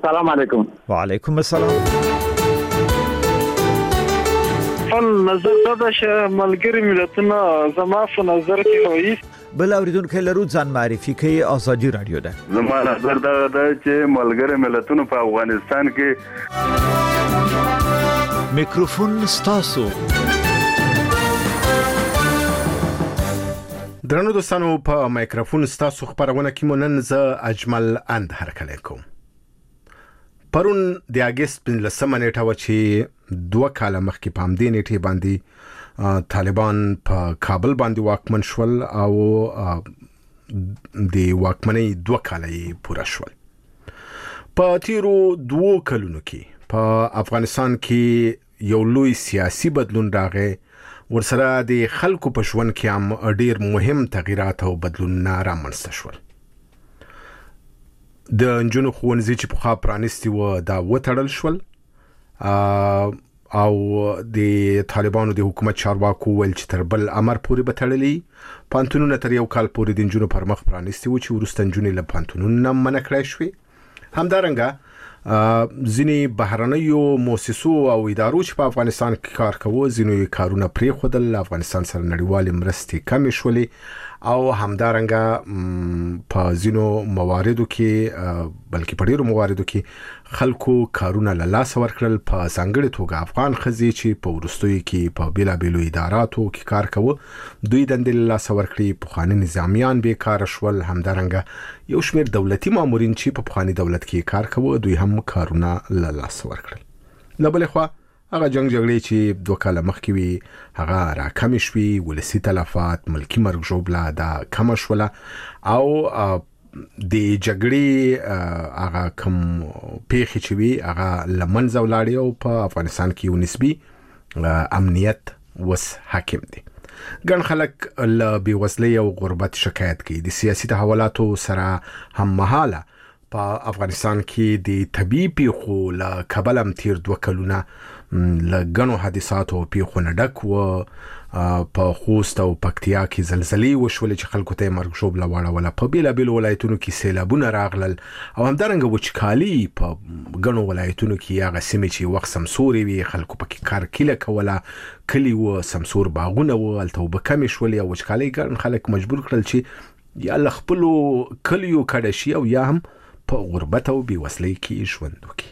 السلام علیکم. وعلیکم السلام. نظر دا چې ملګری ملتونه زما په نظر کې وایي بل اوریدونکو لرو ځان معرفي کوي. ازادي رادیو ده. زما نظر دا چې ملګری ملتونه په افغانستان کې میکروفون ستاسو. درنو دوستانو په میکروفون ستاسو خبرونه کې مونن ز اجمل اند هرکلی کوم. پرون د اگست 15 نیټه و چې 2 کاله مخکې په همدې نیټه باندې طالبان په کابل باندې واکمن شول او د واکمنۍ 2 کاله پوره شول. په تیرو 2 کلونو کې په افغانستان کې یو لوی سیاسي بدلون راغی. ورسره د خلکو په ژوند کې هم ډیر مهم تغیرات او بدلونونه رامنځته شول. د انجونو ښوونځي چې پخوا پرانیستي و دا وتړل شول او د طالبانو د حکومت چارواکو ویل چې تر بل امر پورې به تړلي. پانتونونه تر یو کال پورې د انجونو پر مخ پرانیستي و چې وروسته انجونې له پانتونونو منع کړای شوې. همدارنګه ځینې بهرنیو مؤسسو او ادارو چې په افغانستان کې کار کوي ځینې کارونه پرېښودل. افغانستان سره نړیوالې مرستې کمې شولې او همدارنګه په ځینو مواردو کې بلکې په ډیرو مواردو کې خلکو کارونه له لاسه ورکړل. په ځانګړې توګه افغان ښځې چې په وروستیو کې په بیلابیلو اداراتو کې کار کوي دوی دندې له لاسه ورکړي. پخواني نظامیان بیکاره شول. همدارنګه یو شمېر دولتي مامورین چې په پخواني دولت کې کار کوي دوی هم کارونه له لاسه ورکړل. له بلې خوا هغه جنگ جګړې چې 2 کاله مخکې وي هغه راکمې شوې. ولسي تلفات ملکي مرګ ژوبله دا کمه شوله او د جګړې هغه کم پیښې چې وي هغه له منځه ولاړې او په افغانستان کې یو نسبي امنیت وس حاکم دی. ګڼ خلک له بېوزلۍ او غربت شکایت کوي. د سیاسي تحولاتو سره هم مهاله په افغانستان کې د طبیعي پیښو له کبله هم تیر 2 کلونه له ګڼو حادثاتو او پیښو نه ډک و. په خوست او پکتیا کې زلزلې وشولې چې خلکو ته مرګ ژوبله واړوله. په بیلابیلو ولایتونو کې سیلابونه راغلل او همدارنګه وچکالي په ګڼو ولایتونو کې هغه سیمې چې وخت سمسورې وي خلکو پکې کار کیله کوله. کلي و سمسور باغونه و هلته اوبه کمې شولې او وچکالۍ ګڼ خلک مجبور کړل چې یا له خپلو کلیو کډه شي او یا هم په غربت او بېوزلۍ کې ژوند وکړي.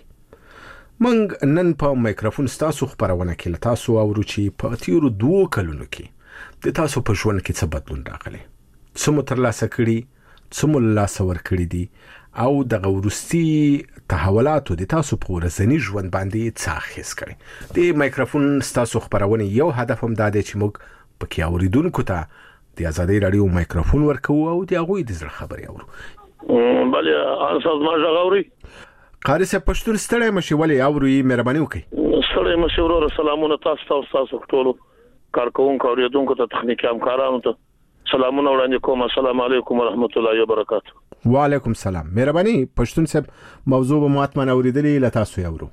منګ نن په میکروفون ستاسو خبرونه کې له تاسو اورو چې په تیرو 2 کلونو کې د تاسو په ژوند کې څه بدلون راغلی، څه مو ترلاسه کړي، څه مو له لاسه ورکړي دي او دغه وروستي تحولاتو د تاسو په ورځني ژوند باندې څه اغېز کړی. د میکروفون ستاسو خبرونه یو هدف هم دا دی چې موږ پکې اوریدونکو ته د ازادۍ راډیو میکروفون ورکوو او د هغوی د زړه خبرې اورو. بله استاد ما غږ اوري؟ قاری صاحب پښتون ستړی مشي ولې اوري مهرباني وکړئ. ستړی مشي ورور سلامونه تاسو ته او تاسو ټولو کارکونکو او اوریدونکو ته تخنیکی همکارانو ته سلامونه وړاندې کوم. السلام علیکم ورحمت الله وبرکاته. وعلیکم السلام. مهرباني پښتون صاحب موضوع به ماتمن اوریدلې له تاسو یې اورو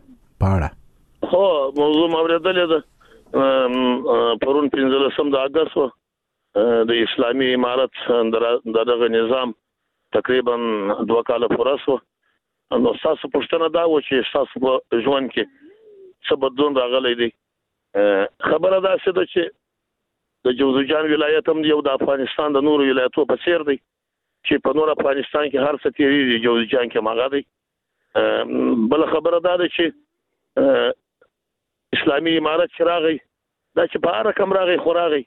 پاړه. هو موضوع اوریدلې ده پرون 15 د اگست د اسلامي امارت دغه نظام تقریبا 2 کاله پوره شو. نو تاسو پوښتنه دا و چې تاسو په ژوند کې څه بدلون راغلی دی. خبره دا څه ده چې د جوزجان ولایت هم یو د افغانستان د نورو ولایتونو په څیر دی چې په نور افغانستان کې هر څه تیریږي جوزجان کې ماغه دی. بل خبره دا ده چې اسلامي امارت چې راغی دا چې په هر رقم راغی خو راغی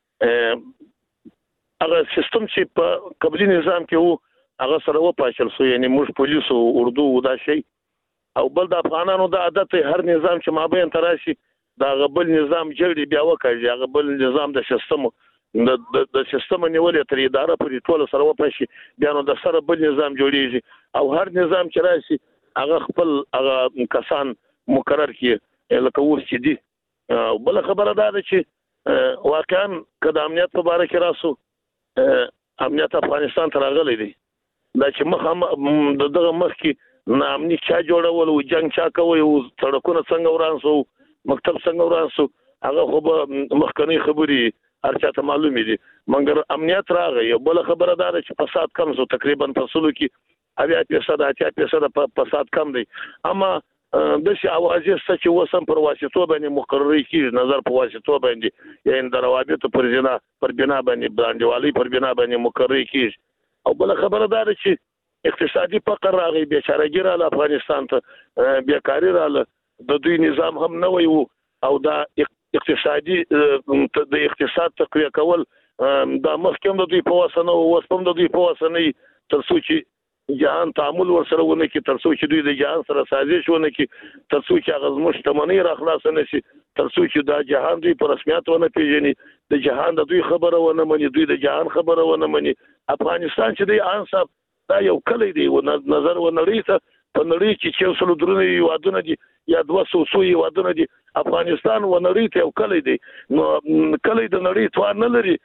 هغه سیستم چې په قبلي نظام کې وو هغه سره و پاشل سو. یعنی موږ پولیس او اردو دا شي او بل د افغانانو د عادت هر نظام چې مابین تراشي دا غبل نظام جوړي بیا وکړي. هغه بل نظام د سیستم د سیستم نیولې تر اداره پورې ټول سره و پاشي بیا نو د سره بل نظام جوړیږي او هر نظام چې راشي هغه خپل هغه کسان مقرر کړي لکه اوس چې دي. بل خبره دا ده چې واقعا کله امنیت په اړه کې راسو امنیت افغانستان ته راغلی دی دا چې مخ دغه مخ کې نامني چا جوړول او جنگ چا کوي او سړکونه څنګه ورانسو مکتب څنګه ورانسو هغه خو به مخکنی خبري هر چاته معلومې دي. مګر امنیت راغی. بل خبره دا ده چې فساد کم شو تقریبا په سلو کې 80% 80% فساد کم دی اما د شي اوازې چې وسم پر واسطو باندې مقرري کیږي نظر په واسطو باندې یعنی د روابط پر بنا باندې باندېوالي پر بنا باندې مقرري کیږي او بل خبره ده چې اقتصادي فقر راغی بیچارهګي رااله افغانستان ته بیکاری رااله د دوی نظام هم نه وي او دا اقتصادي د اقتصاد تقویه کول دا مخکې د دوی په وسنه او وسپم د دوی په وسنه تر څو چې جهان تعامل ورسره ونه کی تر څو چې دوی د جهان سره سازش ونه کی تر څو چې هغه زموږ شتمنۍ را خلاص نه شي تر څو چې دا جهان دوی په رسمیت ونه پیژني د جهان د دوی خبره ونه مني دوی د جهان خبره ونه مني افغانستان چې دی انصاف دا یو کلی دی و نظر و نړۍ ته په نړۍ کې چې وسلو درونه یوادونه دي یا 200 یوادونه دي افغانستان و نړۍ ته یو کلی دی نو کلی د نړۍ توان نه لري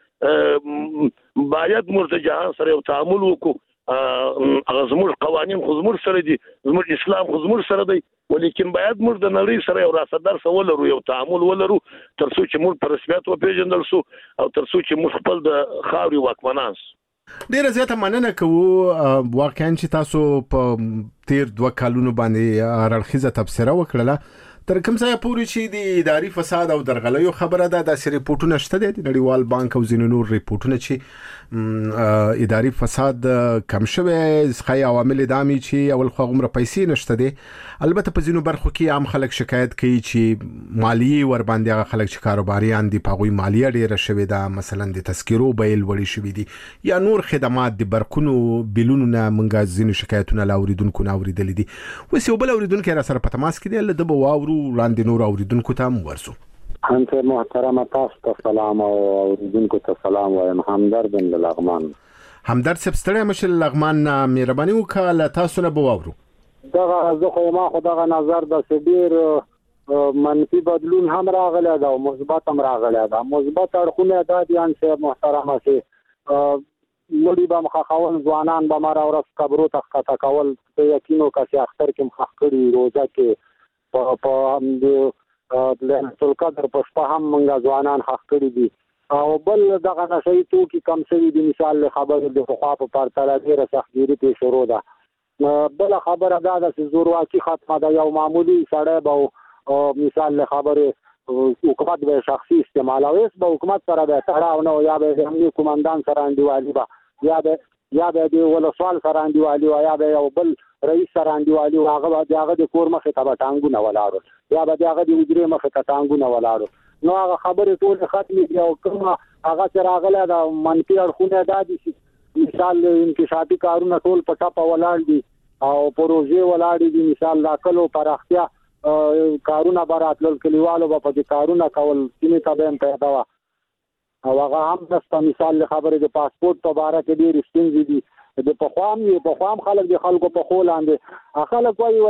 باید موږ د جهان سره یو تعامل وکړو هغه زموږ قوانين خو زموږ سره دي زموږ اسلام خو زموږ سره دی ولیکن باید موږ د نړۍ سره یو راسدار ولرو یو تعامل ولرو تر څو چې موږ په رسمیت وپیژندل شو او تر څو چې موږ خپل د خاوري واکمنان ډیره زیاته مننه کوو واقعا چې تاسو په تیر 2 کالونو باندې راړخیزه تبصره وکړه تر کوم ځای پورې چې د اداري فساد او درغلیو خبره ده د ریپورتونه شته د نړیوال بانک او ځینو نور ریپورتونه چې اداري فساد کم شوی ځکه عوامل دامي چې اول خو عمر پیسې نشته دي البته په ځینو برخو کې عام خلک شکایت کوي چې مالیه ور باندې هغه خلک چې کاروباریان دي په غوي مالیه ډیره شوی ده مثلا د تذکرو بیل وړي شوی دي یا نور خدمات د برکونو بیلونو نه منګه ځینو شکایتونه لاوریدونکو ناوریدل دي وسیو بل اوریدونکو را سره په تماس کې دي د بواورو وړاندې نور اوریدونکو ته مو ورسو انته محترم تاسو ته سلام او اوریدونکو ته سلام وایم همدرد بن لغمان همدرد سبستړی مشل لغمان مهرباني وکړه تاسو نه بواورو دا زه خو ما خو دا نظر د سبیر منفي بدلون هم راغلی دا او مثبت هم راغلی دا مثبت اړخونه دا دي ان محترم سي لوري به مخاون ځوانان به مر اورس قبرو تخته کول ته یقینو کسي اختر کې مخ کړي روزه کې په لعنت القدر په شپه هم موږ ځوانان حق کړی دي او بل دغه نشي توکي کم شوی دي مثال خبر د خوا په پرتله ډیره سختګيري په شروع ده بل خبره دا چې زورواکي ختمه ده یو معمولی سړی به مثال خبره حکومت به شخصي استعمالوي به حکومت سره به تړاو نه یا به امنیتي کمانډان سره انډیوالي به یا به د ولسوال سره انډیوالي یا به یو بل رئیس سره انډیوالي هغه د کور مخې ته ټانګونه ولاړو یا به هغه د وجرې مخې ته ټانګونه ولاړو نو هغه خبرې ټول ختمې دي او کومه هغه چې راغله د منفي اړخونه دا دي چې مثال انکشافي کارونه ټول په ټاپه ولاړ دي او پروژې ولاړ دي مثال لا کلو پراختیا کارونه براتل کلیوالو په دې کارونه کول چې ته به پیدا وا او هغه هم د مثال خبره د پاسپورت په اړه کې ډېر ستونزې دي د په خوام خلک د خلکو په خولاندې خلک وایي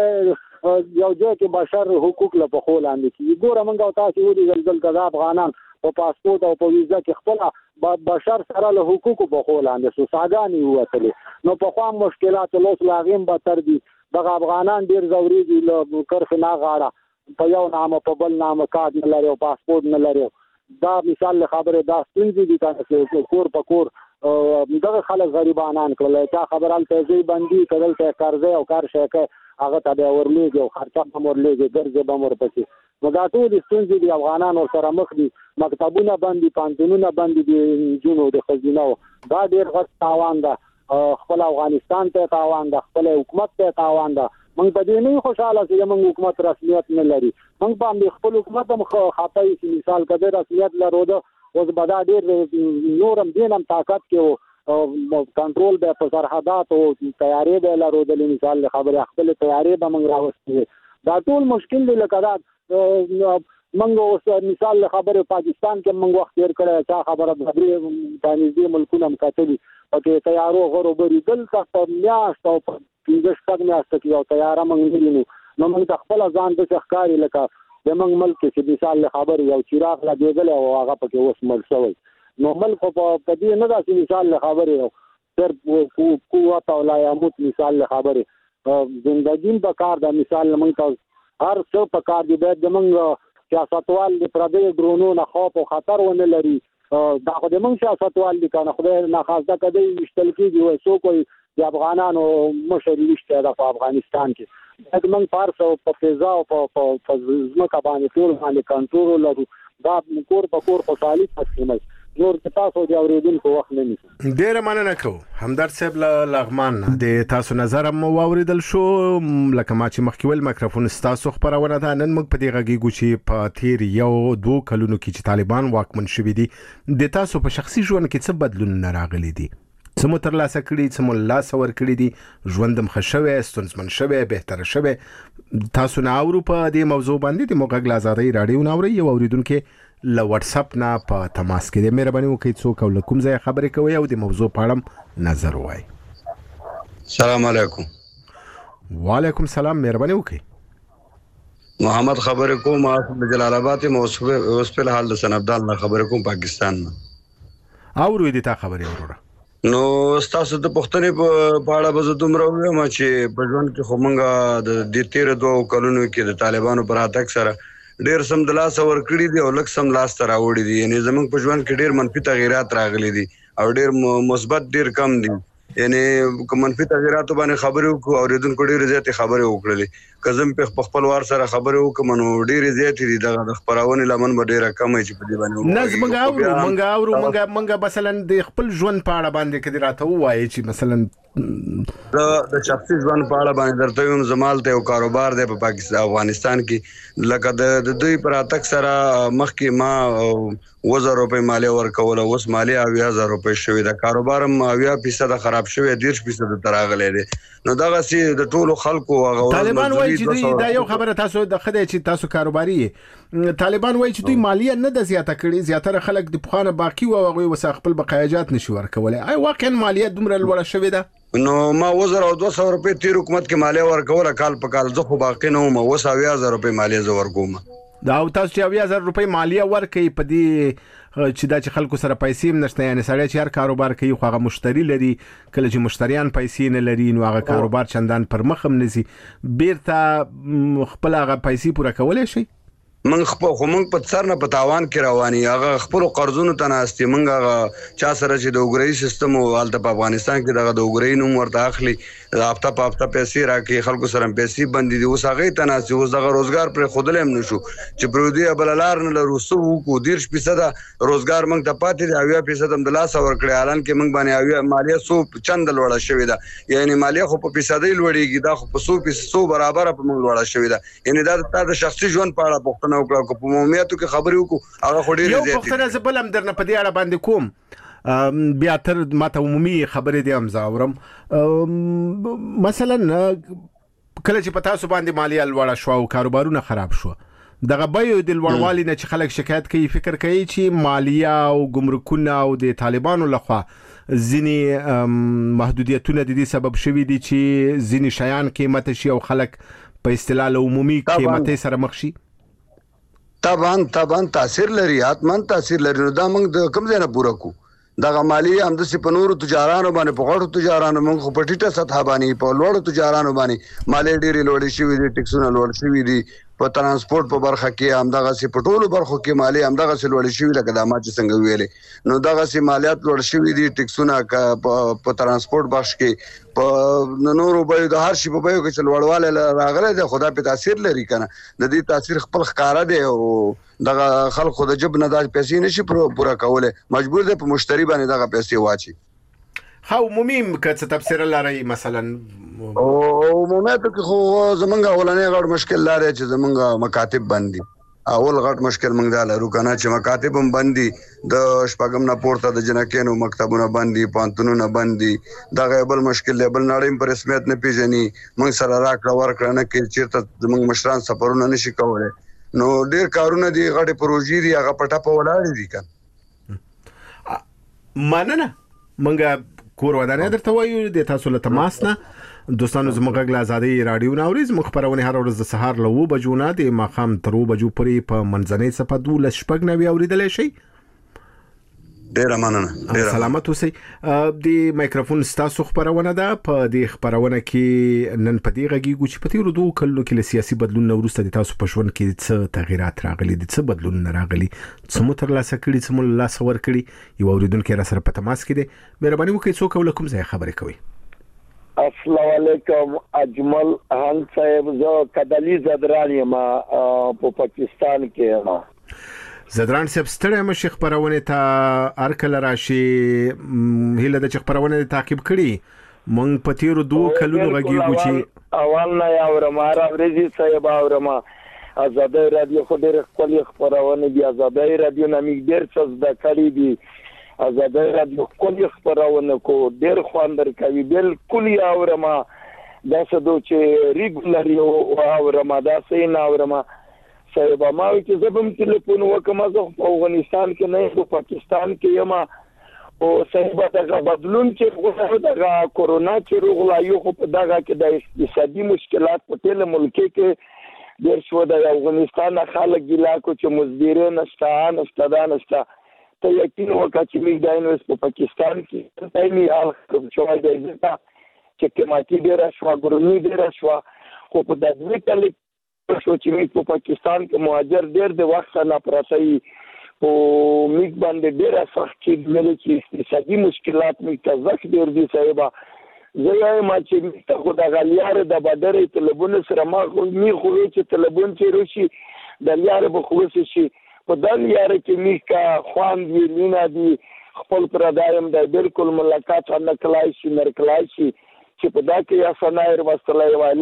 یو ځای کې بشر حقوق له په خولاندې کې ګوره موږ تاسو ودی زلزل کذا افغانان په پاسپورت او په ویزا کې خپل بشر سره له حقوق په خولاندې سو ساګانی وته نو په خوام مشکلات لوس لاغیم به تر دي دغه افغانان ډیر زوري دي له کرخ نه غاړه په یو نامه په بل نامه کارت نه لري او پاسپورت نه لري دا مثال خبره دا ستونزې دي چې کور په کور دغه خلک غریبانان کړل چې خبرال ته بندي کړل ته قرضه او کار شکه هغه ته ورلېږي او خرچه هم ورلېږي ګرځي به مور پکې نو دا ټول ستونزې دي افغانان سره مخ دي مکتبونه باندې پانتونونه باندې دي جنو د خزینه دا ډېر غټ تاوان ده خپل افغانستان ته تاوان ده خپل حکومت ته تاوان ده موږ په دې نه خوشاله چې موږ حکومت رسمیت نه لري موږ په خپل حکومت هم خاطای چې مثال کده رسمیت لرو ده اوس بدا ډېر نورم دینم طاقت کې کنټرول به په سرحدات او تیارې به لرو د مثال خبره خپل تیارې به موږ راوستي دا ټول مشکل دی لکه دا موږ اوس مثال خبره پاکستان کې موږ وخت تیر کړی چې خبره د دې ملکونو مکاتبي پکې تیارو غرو بری دل څخه میاشت او پنځه میاشت کې یو تیاره موږ نه نو موږ خپل ځان د ښکاری لکه د موږ ملک چې مثال خبره یو چراغ لګېدل او هغه پکې اوس مل شوی نو ملک په دې نه دا چې مثال خبره تر قوت او لا یموت مثال خبره زندګی په کار د مثال موږ هر څه په کار دی د موږ سیاستوال د پردې ډرونو نه خوف او خطر ونه لري دا خو د موږ سیاستوال دي کنه خدای نه خاصه کدی مشتل کیږي وای سو کوئی د افغانانو مشر لشته د افغانستان کې د من پارس او په فضا او په ځمکه باندې ټول باندې کنټرول لرو دا کور په کور خوشحالي تقسیموي نور تاسو د اوریدونکو وخت نه نیسي. ډیره مننه کوم همدرد صاحب لغمان د تاسو نظر مو واوریدل شو لکه ما چې مخکې ول میکروفون تاسو خبرونه ده نن موږ په دې غږیږو چې په تیر 1-2 کلونو کې چې طالبان واکمن شوي دي د تاسو په شخصي ژوند کې څه بدلون راغلي دي څه مو ترلاسه کړي څه مو لاسه ورکړي دي ژوند مخ شوی ستونزمن شوی بهتر شوی تاسو نه اورو په دې موضوع باندې د موږ غږ آزادۍ رادیو نه اوري یو اوریدونکو له واتس اپ نه په تماس کې د مهرباني وکړئ څوک او کوم ځای خبرې کوي او د موضوع په اړه نظر وایي. السلام علیکم. وعلیکم السلام مهرباني وکړئ. محمد خبرې کوم د جلال آباد اوس په حال د سنبدال نه خبرې کوم پاکستان نه. اورو دې تا خبرې وروره. نو تاسو د پښتنې په اړه به زه دومره وایم چې په ژوند کې خو موږ د تیر 2 کلونو کې د طالبانو پر اتک سره ډیر سم د لاس ور کړی دي او لکه سم لاس تر راوړي دي یعنی زمونږ په ژوند کې ډیر منفي تغیرات راغلي دي او ډیر مثبت ډیر کم دي یعنی کوم منفي تغیرات باندې خبرې وکړو او ریدونکو ډیر زیات خبرې وکړلې کزم په خپل وار سره خبرې وکم نو ډیر زیات دي د خبرونه لمن به ډیر کم چې په دې باندې نظم غاورو منګه مثلا د خپل ژوند په اړه باندې کدي راته وایي چې مثلا د شخصي ژوند په اړه باندې درته یم زمال ته یو کاروبار دی په پاکستان افغانستان کې لکه د دوی پر اتک سره مخکې ما 1000 روپے مالیه ورکول اوس مالیه 20000 روپے شوی دا کاروبار هم 20% خراب شوی 10% تراغله دي نو دغه سي د ټولو خلکو طالبان وایي چې دا یو خبره تاسو د خدای چې تاسو کاروباري طالبان وایي چې دوی مالیه نه د زیاته کړي زیاتره خلک د پخوانه باقی او هغه وسه خپل بقایجات نشي ورکولای اي واقعا مالیه دومره لوړه شوې ده نو ما 1200 روپے تیر حکومت کې مالیه ورکول کال په کال زه خو باقی نه وم 20000 روپے مالیه زه ورکوم دا او تاسو چې 20000 روپے مالیه ورکړي په دې چې دا چې خلکو سره پیسې نشته یعنی سړی چې هر کاروبار کوي خو هغه مشتری لري کله چې مشتریان پیسې نه لري نو هغه کاروبار چندان پر مخ هم نزي بیرته خپل هغه پیسې پوره کولای شي من خو موږ په سر نه په تاوان کې رواني هغه خپل قرضونو ته ناستي موږ هغه چا سره چې د وګړي سیستم او حالت په افغانستان کې دغه د وګړي نوم ورته اخلي هفته په هفته پیسې راکې خلکو سره پیسې بندي دي اوس هغه ته ناستي اوس دغه روزګار پر خودل هم نشو چې پرودي بللار نه لرو سو کو 10% روزګار موږ ته پاتې دی 20% هم د لاس ور کړی اعلان کې موږ باندې مالیه سو چند لوړه شوې ده یعنی مالیه خو په فیصدي لوړیږي دا خو په 100% برابر په موږ لوړه شوې ده یعنی دا د شخصي ژوند په اړه نو کو په عمومیاتو کې خبرې وکړو هغه خو ډېر زیات یو وخت زه بل هم درنه په دې اړه باندې کوم بیا تر ماته عمومي خبرې دي هم زاورم مثلا کله چې پتا سو باندې مالیه لوړه شو او کاروبارونه خراب شو دغه بایو د لوړوالي نه چې خلک شکایت کوي فکر کوي چې مالیه او ګمرکونه او د طالبانو لخوا ځینی محدودیتونه د دې سبب شوي دي چې ځینی شیان قیمت شي او خلک په اصطلاح عمومي قیمت سره مخ شي طبعا تاثیر لري اتمن تاثیر لري نو دا موږ د کوم ځای نه پوره کو دغه مالی هم د سپنورو تجارانو باندې په غړو تجارانو موږ خو په ټیټه سطح باندې په لوړو تجارانو باندې مالی ډېری لوړې شوې دي ټیکسونه لوړ شوي دي په ترانسپورت په برخه کې هم دغه سي په ټولو برخو کې مالی هم دغه سي لوړې شوې لکه د ما چې څنګه ویلې نو دغه سي مالیات لوړ شوي دي ټیکسونه په ترانسپورت بخش کې په نورو به د هر شي په بيو کې چلوړواله راغله د خدا په تاثیر لري کنه د دې تاثیر خپل ښکارا دی او دغه خلکو د جب نه د پیسې نشي پوره کوله مجبور دي په مشتری باندې دغه پیسې واچي خو عمومي کڅ تفسیر لري مثلا او عمومیاتو کې خو زمونږ اولنې غړ مشکل لري چې زمونږ مکاتب بندي اول غټ مشکل موږ دا لرو کنه چې مکاتب هم بندي د شپږم نه پورته د جنکینو مکتبونه بندي پانتونونه بندي دا غیبل مشکل لیبل نړۍ پر رسمیت نه پیژني موږ سره راکړه ورکړه نه کې چیرته موږ مشران سفرونه نشي کولای نو ډیر کارونه دي غټه پروژې دي هغه پټه په ولاړ دي کنه مننه موږ کور ودانې درته وایو د تاسو له تماس نه دوستانو زموږ غږ آزادۍ رادیو ناوري زموږ خبرونه هر ورځ د سهار له 9 بجو نه د ماخام تر 2 بجو پورې په منځنۍ صفه 12:09 اوریدلای شي ډیر مننه سلامت اوسئ د میکروفون ستاسو خبرونه ده په دې خبرونه کې نن په دې غږیږو چې په تیرو 2 کلونو کې له سیاسي بدلون وروسته د تاسو په ژوند کې څه تغیرات راغلي دي څه بدلون راغلي څه مو ترلاسه کړي څه مو لاسه ورکړي یو اوریدونکو را سره په تماس کې دي مهرباني وکړئ څوک ولکم ځای خبرې کوي السلام علیکم اجمل هان صاحب زه کدلی زدران یم په پاکستان کې زدران صاحب ستړی مشي خبرونه ته ارکل راشي هله د خبرونه تعقیب کړي مونږ په تیرو 2 کلونو غږیږو چې اول نه اورم ورزي صاحب اورم آزادۍ رادیو خو ډېر خپل خبرونه دي آزادۍ رادیو نامې ډېر څه د کړي دي آزادۍ رادیو خپل خبرونه کو ډېر خواندر کوي بالکل اورم دا څه دوی چې ریګولر یو اورم دا څه نه اورم صاحب ما چې زبم ټلیفون وکم زه په افغانستان کې نه په پاکستان کې یم او صاحب دا بدلون چې دا کورونا چې روغلا یو په دغه کې د اقتصادي مشکلات په ټول ملک کې ډېر شو د افغانستان خلک ګیلا کو چې مزدوري نشته ته یقین وکړه چې موږ د انویس په پاکستان کې دایمي حال کوم شوی دی چې قیمتي ډېره شوه ګرمي ډېره شوه خو په دغه کلي شو چې موږ په پاکستان کې مهاجر ډېر د وخت نه پراته وي په موږ باندې ډېره سخت چې چې اقتصادي مشکلات موږ ته زخ ډېر دي صاحبه زه وایم چې موږ ته خو د غلیار د بدرې طلبونه سره ما خو چې طلبون چې روشي د لیار به خو شي په دل یاره کې میکا خوان دی لینا دی خپل پردایم د بالکل ملاقات نه کلای شي چې په دا کې یا فنایر وسلای وای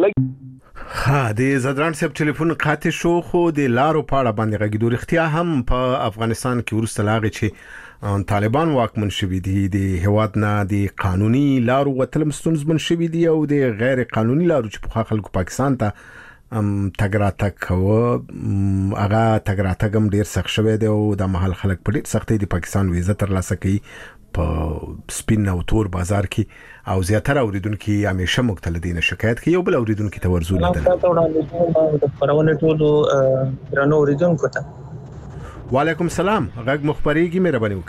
ها د زدران صاحب ټلیفون قاطع شو خو د لارو پاړه باندې غږیدو رښتیا هم په افغانستان کې ورسته لاغه چې طالبان واکمن شوي دي د هواد نه د قانوني لارو وتلم ستونزمن شوي دي او د غیر قانوني لارو چې په خلکو پاکستان ته تګراتک کوه هغه تګراتک هم ډیر سخت شوی دی او د محل خلک په ډیر سختۍ د پاکستان ویزه ترلاسه کوي په سپین او تور بازار کې او زیاتره اوریدونکو همیشه مختلفین شکایت کوي او بل اوریدونکو ته ورزول دي د خبرونه ټولو رانو اوریدونکو ته وعلیکم السلام غږ مخبريږي مهرباني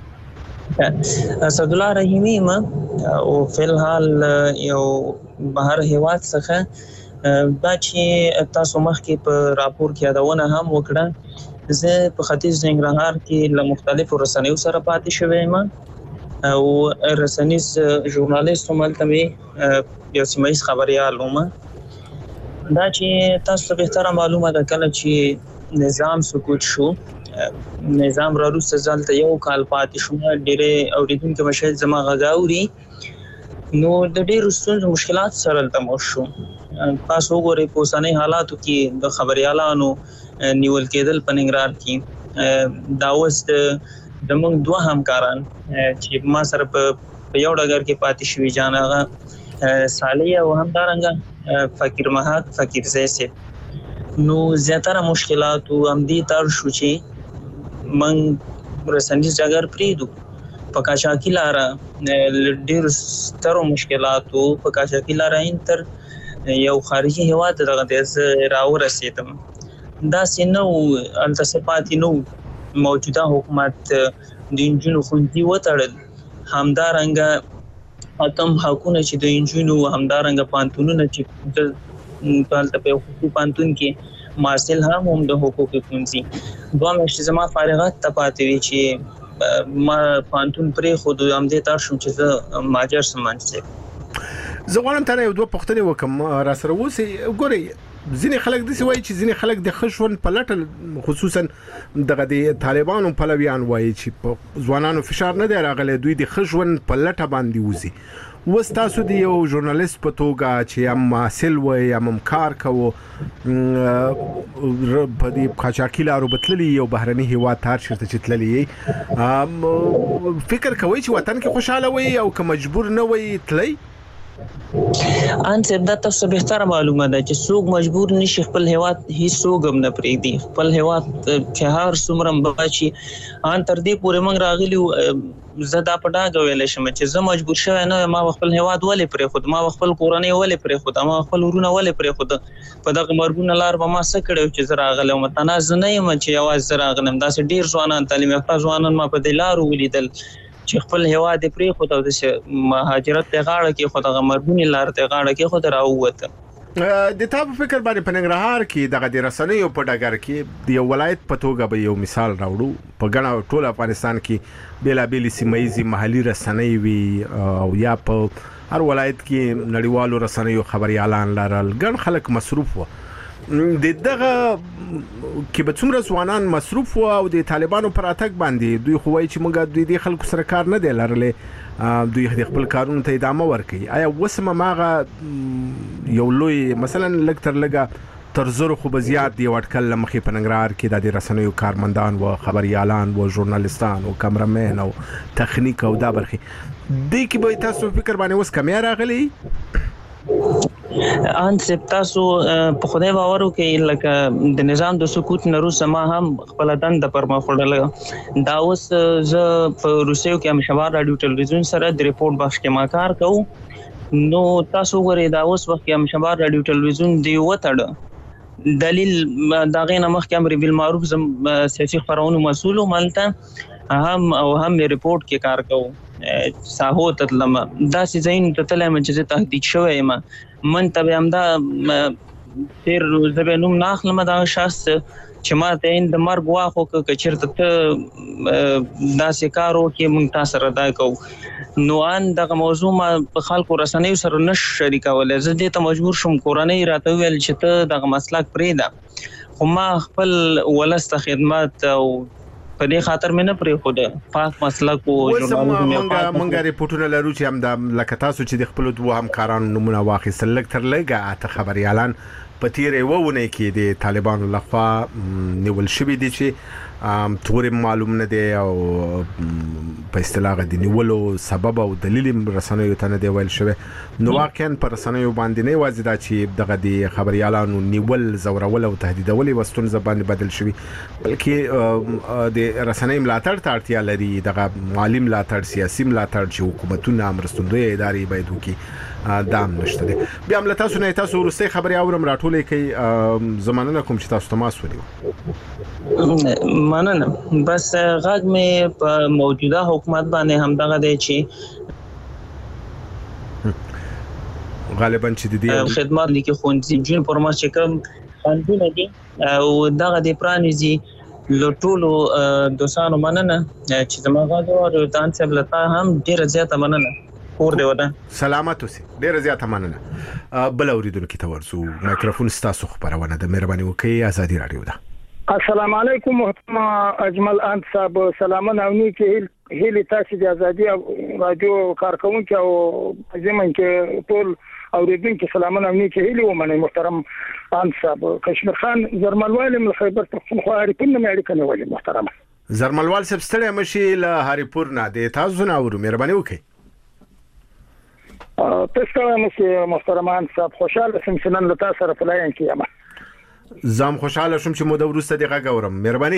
وکړئ اسد الله رحیمی ما او فلحال یو بهر هیواد څخه دا چې تاسو مخکې په راپور کې یادونه هم وکړه زه په ختیځ ننګرهار کې له مختلفو رسنیو سره پاتې شوم او رسنیز ژورنالیست ملتمي یو سیمایي خبريال وم دا چې تاسو به تر معلومه ده کله چې نظام سقوط شو نظام را روسه ځلته یو کال پاتې شو ډېر اوریدونکو مشه زما غاوري نو د ډېر ستونزو مشکلات سره تمو شو تاسو وګورئ په اوسنۍ حالاتو کې د خبريالانو نیول کېدل په ننګرهار کې دا اوس د موږ دوه همکاران چې ما سره په یو ډګر کې پاتې شوي جانغه صالح او همدارنګه فقیر مهات فقیر زیسه نو زیاتره مشکلات هم دي تر شو چې من رسنیز ډګر پریدو په کاچاکی لاره ډېر سترو مشکلاتو په کاچاکی لاره انتر یو خارجي هیواد دغه د راو رسیدم دا سينو انتصابات نو موجوده حکومت د انجونو خوندي وټړل همدارنګه اتم حقونه چې د انجونو همدارنګه پانتونونه چې د پالته په حقوق پانتون کې مارسل هم د حقوق خوندي دوه مشت زما فارغات تپاتې وی چې ما پانتون پرې خود هم دې تر شو چې زه ماجر سمانځم زه غواړم ته یو دوه پوښتنې وکم را سره وسی ګوري ځینې خلک د سوي چې ځینې خلک د خشون په لټل خصوصا د طالبانو په لویان وایي چې ځوانانو فشار نه دی راغلی دوی د خشون په لټه باندې وزي وستاسو دی یو ژورنالیست په توګه چې هم حاصل وي هم کار کوو په دې قاچاقي لارو بتللی یو بهرني هیواد تار شرط چې تللی فکر کوي چې وطن کې خوشاله وي او که مجبور نه وي تللی انته دا تاسو به تر معلومه ده چې څوک مجبور نشي خپل هیواد هیڅ څوک هم نه پریدي خپل هیواد چې هر څومره بچي ان تر دې پورې موږ راغلی زدا پټا غوېل شم چې زه مجبور شوم نه ما خپل هیواد ولې پرې خود ما خپل کورنۍ ولې پرې خود ما خپل ورونه ولې پرې خود په دغه مرګونه لار به ما څه کړو چې زه راغلم متنازع نه یم چې یواز زه راغلم دا ډیر ځوانان تعلیم یافته ځوانان ما په دې لار ولیدل چې خپل هیواد پرې خو د مهاجرت ته غاړه کې خو د مرګونی لار ته غاړه کې خو دراوته د تاسو فکر باندې په ننګرهار کې دغه د رسنیو په ډګر کې د یو ولایت په توګه به یو مثال راوړو په ګڼه ټول افغانستان کې بیلابېل سیمایي محلي رسنۍ وي او یا په هر ولایت کې نړیوالو رسنیو خبريالان لرل ګڼ خلک مصروف و دغه کې به څومره ځوانان مصروف و او د طالبانو پر اتک باندې دوی خو وایي چې موږ د خلکو سره کار نه دی لرلې دوی خپل کارونو ته ادامه ورکوي آیا وسمه ماغه یو لوی مثلا لږ تر لږه تر زر خو بزیات دی وټکل لمخې په ننګرهار کې د رسنیو کارمندان او خبريالان او ژورنالستان او کیمرامین او تخنیک او دا برخي د کی به تاسو فکر باندې اوس کمی راغلی ان سپتاسو په خدای باور وکړي لکه د نظام د سقوط نه وروسته ما هم خپل دند پر مخ وړل دا اوس ز په روسیو کې هم شباب رادیو ټلویزیون سره د ریپورت بخش کې ما کار کوم نو تاسو غوړي دا اوس وخت کې هم شباب رادیو ټلویزیون دی وټړ دلیل دا غینه مخ کې امر بالمعروف سیاسي خبرونو مسؤل مالته هم ریپورت کې کار کوم ساهو تطلم دا سي زين تطلم چې تهدید شوی ما من تبه هم دا تیر زبنوم ناخلم دا شخص چې ما ته اند مرګ واخو ک چیرته ته دا سي کارو کې مونږ تاسو را دا کو نو ان دغه موضوع ما په خلکو رسنیو سره نش شریکول زه دې ته مجبور شوم کورنۍ راته ویل چې ته دغه مسلک پرې ده خو ما خپل ولست خدمات او په دې خاطر مې نه پرې خو پاک مسلک او ژورنالیزم مونږه ریپورتونه لرو چې هم د لکه تاسو چې د خپل دوه همکارانو نمونه واخیستل لکه تر لږه اته خبريالان په تیرې وونه کې د طالبانو لخوا نیول شوی دي چې تور معلوم نه دی او په اصطلاح د نیولو سبب او دلیل رسنیو ته نه دی ویل شوی نو واقعا پر رسنیو باندې نه وځي دا چې دغه د خبريالانو نیول زورول او تهدیدول وستون زبان بدل شوی بلکې د رسنیو ملاتړ ته اړتیا لري دغه مالی ملاتړ سیاسي ملاتړ چې حکومتونه امرستندوی ادارې باید وکړي دام نشته دي بیا هم تاسو نه تاسو ورسته خبري اورم راټولې کوي زمانه کوم چې تاسو تماس ونیو مننه بس غږ مې په موجوده حکومت باندې هم دغه دی چې غالبا چې د دې خدمات لیکي خونځي جون پرما چې کوم خاندونه دي او دغه د پرانیزي لټولو دوسانو مننه چې زموږ غواړو تان څه بلتا هم ډیر زیاته مننه کور دی ودا سلامت اوسئ ډیر زیاته مننه بل اوریدونکو ته ورسو مایکروفون ستاسو خبرونه د مهرباني وکړئ ازادي رادیو ده السلام علیکم محترم اجمل انت صاحب سلامونه او نیکه هیله تاسو د ازادي رادیو کارکونکو او زمون کې ټول اوریدونکو سلامونه او نیکه هیله ومنه محترم انت صاحب کشمیر خان زرملوال من خیبر پختونخوا اړیکې نه اړیکې نه ولې محترم زرملوال صاحب ستړي مشي له هریپور نه د تاسو نه اورو مهرباني وکړئ تاسو مې محترم انت صاحب خوشاله سم چې نن له تاسو سره په لاین کې یم زم خوشاله شوم چې مو د ورسته دغه غوړم مهرباني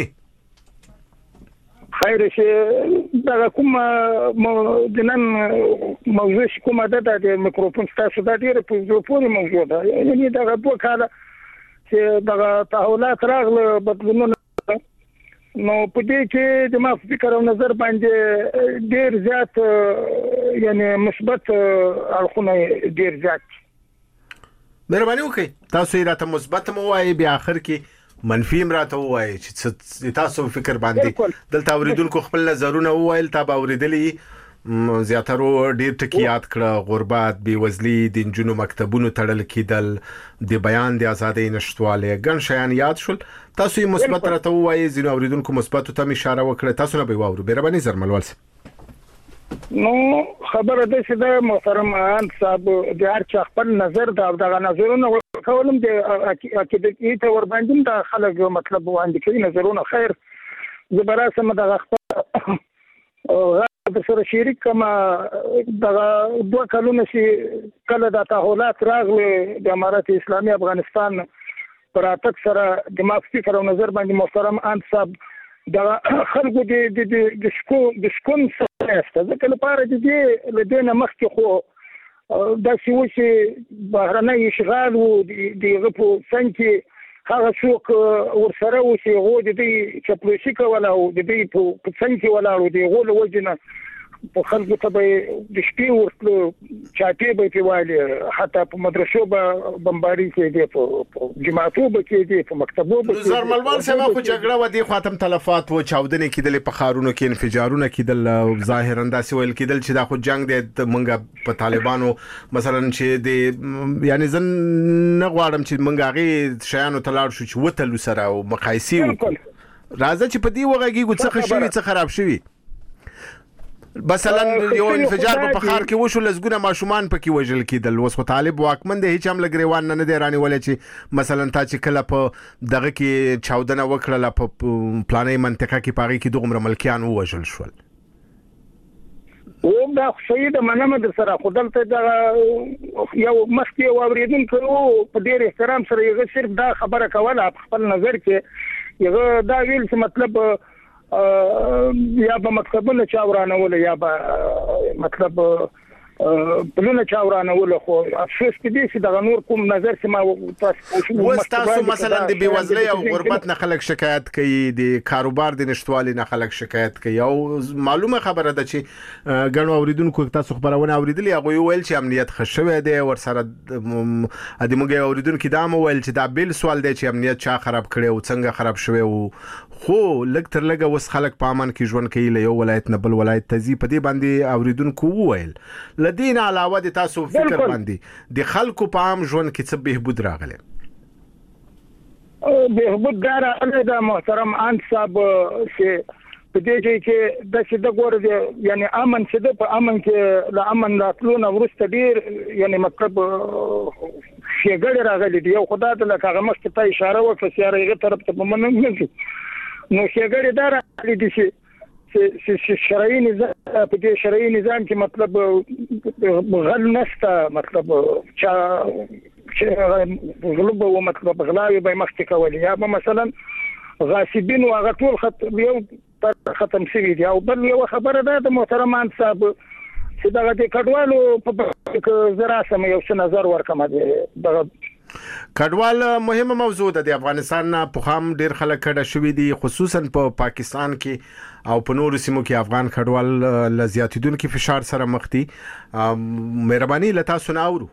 خیر چې دا کوم جنن موضوع کومه ده د میکروفون تاسو د ډیره پوزیشن موضوع ده یعنی دا په کاله چې دا تحولات راغله بدلونونه نو په دې کې د ما فکر او نظر باندې ډیر زیات یعنی مثبت اړخونه ډیر زیات مهرباني وکړئ تاسو یې راته مثبت مو وایي بیا اخر کې منفي راته وایي چې تاسو فکر باندې دلته اوریدونکو خپل نظرونه وایي تاسو اوریدلې زیاترو ډیر ټکیات کړه غربت بیوزلي د جنونو مکتبونو تړل کېدل د بیان د ازادۍ نشټواله ګڼ شیان یاد شول تاسو یې مثبت راته وایي ځینو اوریدونکو مثبت ته اشاره وکړه تاسو نه به واورو مهرباني زرملوال نو خبره ده چې د محترم ان صاحب د هر چا خپل نظر دا دغه نظرونه کولم د اکیدې ته ور باندې دا خلک مطلب وړاندې کوي نظرونه خیر زبره سم دغه خپل د سره شریک کما دغه دوه کلونه چې کله د تحولات راغله د امارات اسلامي افغانستان پر اتک سره د مافي کړو نظر باندې محترم ان صاحب دا خلکو د شکون سره است ځکه لپاره د دې لدينا مخکې خو دا چې بهرنۍ اشغال او د غپو څنګه هغه څوک ورسره و چې هو د دې چپلوسي کوله او د دې په څنګه ولاړو دی غول وجنه په خلکو ته به د شپې ورتلو چاټې به پیواله حتی په مدرسو به بمباری کېږي په جماعتو به کېږي په مکتبو به زرملوال سما خو جګړه و دي خاتم تلفات و چاودنې کېدل په خارونو کې انفجارونه کېدل ظاهرا داسې ویل کېدل چې دا خو جنگ دی منګه په طالبانو مثلا چې د یعنی زن نه غواړم چې منګه غي شیانو تلاړ شو چې وتلو سره او مقایسي راځي چې په دې وغږیږي څه شوی څه خراب شوی مثلا یو انفجار په بخار کې وشو لزګونه ماشومان پکې وژل کېدل اوس خو طالب واکمن دی هیڅ هم لګریوان نه دی رانی ولې چې مثلا تا چې کله په دغه کې چاودنه وکړه په پلانې منطقه کې پاري کې دومره ملکیان وژل شول او دا سید منمه د سره خدلته دا یو مخکې اوریدونکو په ډېر احترام سره یو صرف دا خبره کوله خپل نظر کې یو دا ویل چې مطلب یا به مکتبونه چاورانه ولا یا به مطلب بلونه چاورانه ولا خو افسوس دې چې دا نور کوم نظر چې ما تاسو مثلا د بیوزلۍ او غربت نه خلک شکایت کوي د کاروبار د نشټوالي نه خلک شکایت کوي او معلومه خبره ده چې ګڼو اوریدونکو تاسو خبرونه اوریدلې هغه ویل چې امنیت خښوي دی ور سره د موږ اوریدونکو دا مو ویل چې دا بیل سوال دی چې امنیت چا خراب کړي او څنګه خراب شوی او خو لګ تر لګه وس خلک په امان کې ژوند کوي له یو ولایت نه بل ولایت ته ځي په دې باندې اوریدونکو ویل لدین علاوه د تاسو فکر باندې د خلکو په عام ژوند کې څه بهبود راغله بهبود راغله د محترم ان صاحب چې په دې کې د څه د ګوره یعنی امن چې د په امن کې له امن راتلو نه ورسته ډیر یعنی مطلب شیګړې راغلي دی یو خدای ته لکه مخکې ته اشاره وکړه چې هغه طرف ته ومنم نو شیګړې دا راغلي دي چې شرعي نظام په دې شرعي نظام کې مطلب غل نشته مطلب چې غلوب او مطلب غلاوي به مخکې کول یا مثلا غاصبین او هغه ټول ختم شوی دی او بل یو خبره ده د محترمان صاحب چې دغه د کډوالو په زرا سم یو څه نظر ورکمه دغه کډوال مهمه موضوع ده د افغانستان نه په خام ډیر خلک کډه شوی دي خصوصا په پاکستان کې او په نورو سیمو کې افغان کډوال لزیاتیدونکو فشار سره مخ دي مهرباني لتا سناورو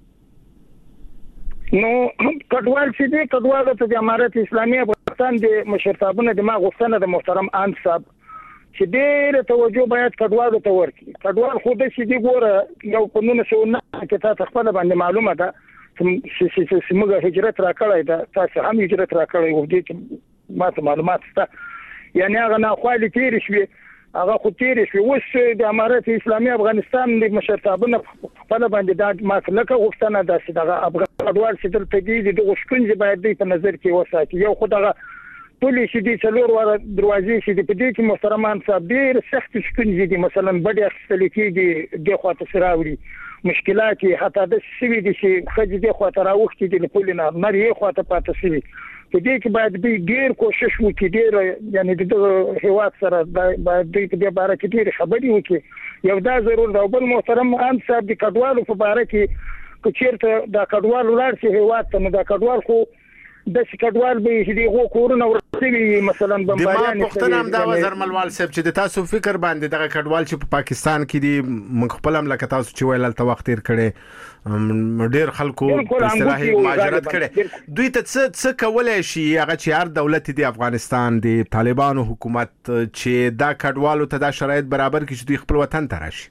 نو کډوال چې دي کډوال ته د امارت اسلامي افغانستان د مشرتابونه د ما غوښتنه د محترم ان صاحب چې ډېر توجه باید کډوال ته ورکړي کډوال خو د شي دی ګوره یو قانون شو نه کې تاسو خپل باندې معلومه ده چې موږ هجرت راکړی دا تاسو هم هجرت راکړی وو دي چې ما ته معلومات شته یعنی هغه نه خالي تیر شوی هغه خو تیر شوی اوس د امارت اسلامي افغانستان د مشرتابونه خپل باندې دا ما لکه غوښتنه ده چې دا افغان کډوال چې دلته دي د غشکونځ باید په نظر کې وساتي یو خو دغه پولیس دي څلور واره دروازې چې په دې کې محترمان صاحب ډیر سخت شکنځي دي مثلا بډې اخیستل کېږي د خواته سراوري مشکلات حتی د سوي دي چې خځې د خواته راوختي دي په لینه مری خواته پاتې سوي په دې کې باید به ډیر کوشش وکړي ډیر یعنی د هیواد سره باید د دې باره کې ډیر خبرې وکړي یو دا ضرور دا بل محترم ان صاحب د کډوالو په باره کې چیرته دا کډوال ولر شي هیواد ته دا کډوال خو د کډوال به چې دی کورونه ورسوي مثلا بمباریان د پښتون هم دا وزیر ملوال صاحب چې د تاسو فکر باندې دغه کډوال چې په پاکستان کې دي مخبل هم لکه تاسو چې ویل ته وخت تیر کړي ډیر خلکو اصطلاحي مهاجرت کړي دوی ته څه کولای شي هغه چې هر دولت دی افغانستان دی طالبانو حکومت چې دا کډوالو ته د شرایط برابر کړي چې دوی خپل وطن ته راشي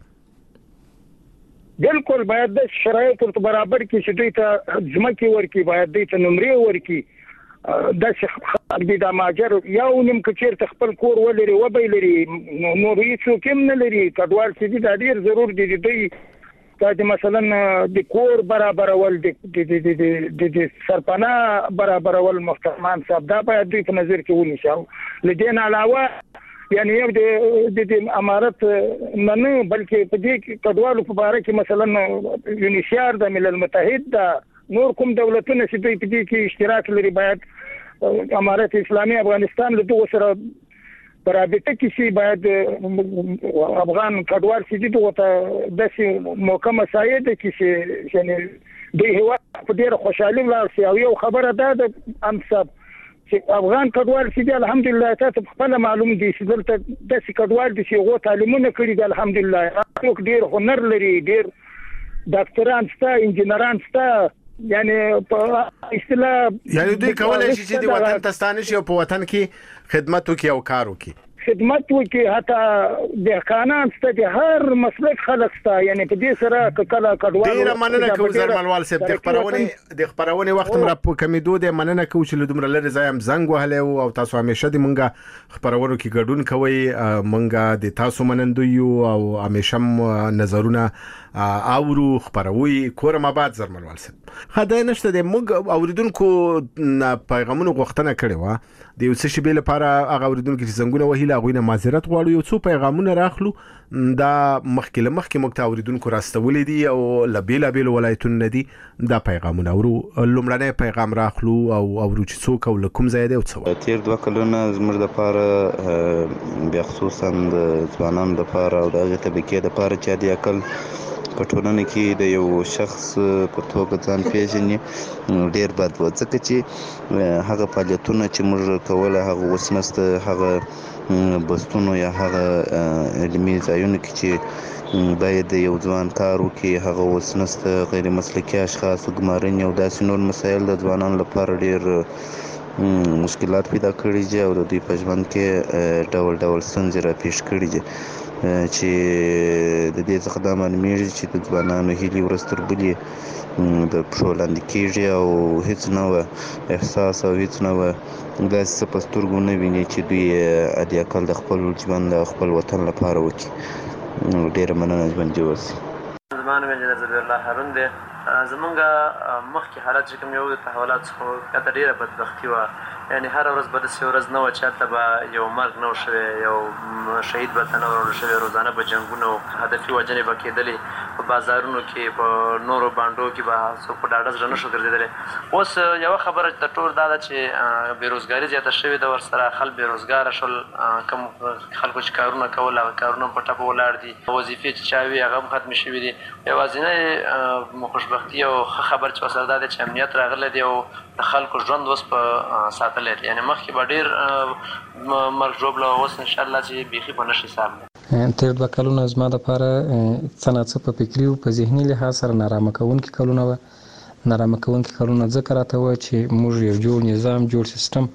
بالکل باید د شرایط ته برابر کې چې دوی ته ځمکې ورکړي باید دوی ته نمرې ورکړي د ماجر یو نیم کچیر خپل کور ولري و به لري نو هیڅ کوم نه لري کډوال چې د ډیر ضرور دي دوی چې مثلا د کور برابرول د سرپناه برابرول محترمان صاحب دا باید دوی په نظر کې ونیسي لدین علاوه یعنی یو د امارت نه بلکې په دې کډوالو په اړه کې مثلا یونیسیار د ملل متحد دا نور کوم دولتونه چې په دې کې اشتراک لري باید امارت اسلامي افغانستان له دوه سره برابطه کې شي باید افغان کډوال چې دغه ته د موقع مساعد کې شي یعنی د هوا په ډیر خوشحالي ولاړ شي او یو خبره ده د امصاب چې افغان کډوال چې الحمدلله تاسو خپل معلوم دي چې دلته د کډوال دي چې غو تعلیمونه کړی دي الحمدلله څوک ډیر هنر لري ډیر ډاکټران ستا انجنیران ستا یعنی په اصطلاح یعنی دوی کولای شي چې د وطن تستانه شي او په وطن کې خدمت وکړي او کار وکړي خدمت وکړي حتی د قانون ست هر مسلک خلک ستا یعنی په دې سره کله کډوال ډیر مننه کوم زرملوال صاحب د خبرونه وخت مر په کمیدو د مننه کوم چې دومره لري زایم زنګ وهله او تاسو همیشه د مونږه خبرونو کې ګډون کوي مونږه د تاسو منندو یو او همیشه نظرونه اورو خبروي کورم آباد زرملوال صاحب خدای نشته د مونږ اوریدونکو پیغامونه غوښتنه کړې و د یو څه شی بل لپاره هغه اوریدونکو چې زنګونه وهیله غوینه معذرت غواړو یو څو پیغامونه راخلو دا مخکې موږ اوریدونکو راستولې دي او لبیل ولایتونه دي دا پیغامونه ورو لومړنی پیغام راخلو او چې څوک او کوم ځای دی او څه تیر 2 کلونه زموږ لپاره بیا خصوصا د ځوانانو لپاره او د هغه طبقه لپاره چې د عقل په ټولنه کې د یو شخص په توګه ځان پیژني ډیر بد و ځکه چې هغه فعالیتونه چې موږ کوله هغه وسنسته هغه بستونو یا هغه علمي ځایونو کې چې باید یو ځوان کار وکړي هغه وسنسته غیر مسلکي اشخاص ګمارنې او داسې نور مسایل د ځوانانو لپاره ډیر مشکلات پیدا کړي دي او د دوی په ژوند کې ډول ستونزې را پیښ کړي دي چې د دې څخه دا معلومیږي چې د ځوانانو هیلې ورځ تر بلې د پښو لاندې کېږي او هیڅ نه احساس او هیڅ نه داسې څه په سترګو نه ویني چې دوی حد اقل د خپل ژوند د خپل وطن لپاره وکړي ډېره مننه ژوند دې اوسي زما نوم انجینر ظفر الله هارون دی زمونږ مخکې حالت چې کوم یو د تحولات څخه کته ډېره بدبختي وه یعنی هر ورځ به داسې ورځ نه وه چې هلته به یو مرګ نه و شوی یو شهید به ته نه وروړل شوی روزانه به جنګونه او هدفي وژنې به کېدلې په بازارونو کې په نورو بانډو کې به څوک په ډاډه زړه نه شو ګرځېدلی اوس یوه خبره د ټول دا ده چې بېروزګاري زیاته شوې ده ورسره خلک بېروزګاره شول کوم خلکو چې کارونه کول هغه کارونه په ټپه ولاړ دي وظیفې چې چا وي هغه هم ختمې شوي دي یوازینی خوشبختي او ښه خبر چې ورسره دا دی چې امنیت راغلی دی او د خلکو ژوند اوس په ساتلی دی یعنی مخکې به ډېر مرګ ژوبله اوس انشاءالله چې بیخي په نشي حساب دی تیر 2 کلونه زما دپاره څه ناڅه په فکري او په ذهني لحاظ سره نارامه کوونکي کلونه وه نارامه کوونکي کلونه ځکه راته وه چې موږ یو جوړ نظام جوړ سیستم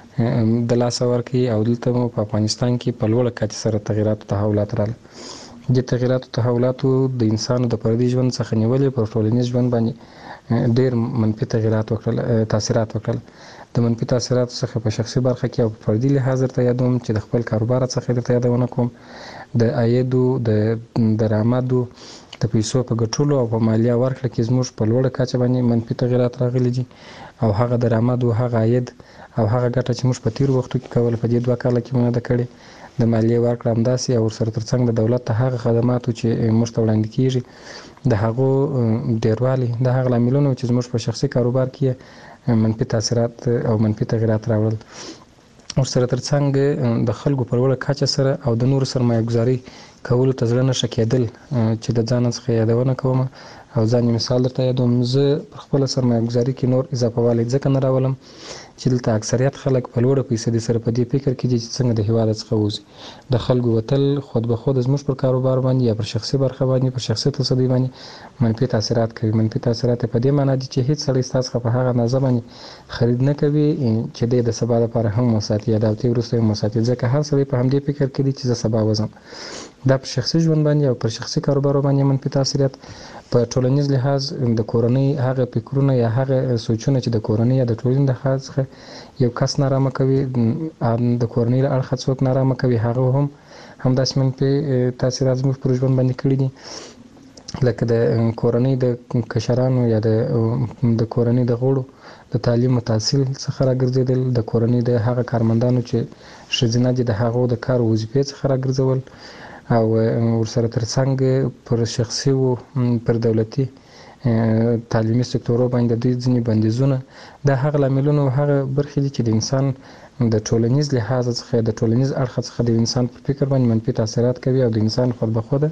د لاسه ورکړي او دلته مو په افغانستان کې په لوړه کچه سره تغییرات او تحولات راغله د تغییرات او تحولاتو د انسانو د فردي ژوند څخه نیولې پر ټولنیز ژوند باندې ډېر منفي تغییرات وکړل تاثیرات وکړل د منفي تاثیراتو څخه په شخصي برخه کې او په فردي لحاظ درته یادوم چې د خپل کاروبار څخه درته یادونه کوم د عایدو د درآمدو د پیسو په ګټلو او په مالیه ورکړه کې زموږ په لوړه کچه باندې منفي تغییرات راغلي دي او هغه درآمد او هغه عاید او هغه ګټه چې موږ په تیرو وختو کې کوله په دې 2 کاله کې موږ نه کړې د مالیې ورکړه همداسې او ورسره ترڅنګ د دولت ته هغه خدماتو چې موږ ته وړاندې کېږي د هغو ډېروالی د هغه لاملونو چې زموږ په شخصي کاروبار کې منفي تاثیرات او منفي تغییرات راوړل ورسره ترڅنګ د خلکو په لوړه کچه سره او د نورو سرمایه ګزاري کولو ته زړه نه ښه کېدل چې د ځان څخه یادونه کوم او ځان مثال درته یادوم زه پر خپله سرمایه ګزاري کې نور اضافه والی ځکه نه راولم چې دلته اکثریت خلک په لوړه فیصدي سره په دې فکر کې دي چې څنګه د هېواده څخه ووځي د خلکو وتل خود به خود زموږ پر کاروبار باندې یا پر شخصي برخه باندې پر شخصي تصدي باندې منفي تاثیرات کوي منفي تاثیرات په دې معنی دي چې هیڅ سړی ستا څخه په هغه اندازه باندې خرید نه کوي چې دی د سبا لپاره هم وساتي یا د هفتې وروسته هم وساتي ځکه هر سړی په همدې فکر کې دی چې زه سبا وځم دا په شخصي ژوند باندې او پر شخصي کاروبار باندې منفي تاثیرات په ټولنیز لحاظ د کورنۍ هغه فکرونه یا هغه سوچونه چې د کورنۍ یا د ټولنې د خاص څخه یو کس نارامه کوي د کورنۍ له اړخه څوک نارامه کوي هغه هم همداسې منفي تاثیرات زموږ پر ژوند باندې کړي دي لکه د کورنۍ د کشرانو یا د کورنۍ د غړو د تعلیم او تحصیل څخه راګرځېدل د کورنۍ د هغه کارمندانو چې ښځینه دي د هغو د کار وظیفې څخه راګرځول او ورسره ترڅنګ پر شخصي او پر دولتي تعلیمي سکتورو باندې دوی ځینې بندیزونه د هغه لاملونه او هغه برخې دي چې د انسان د ټولنیز لحاظ څخه د ټولنیز اړخ څخه د انسان په فکر باندې منفي تاثیرات کوي او د انسان خود به خود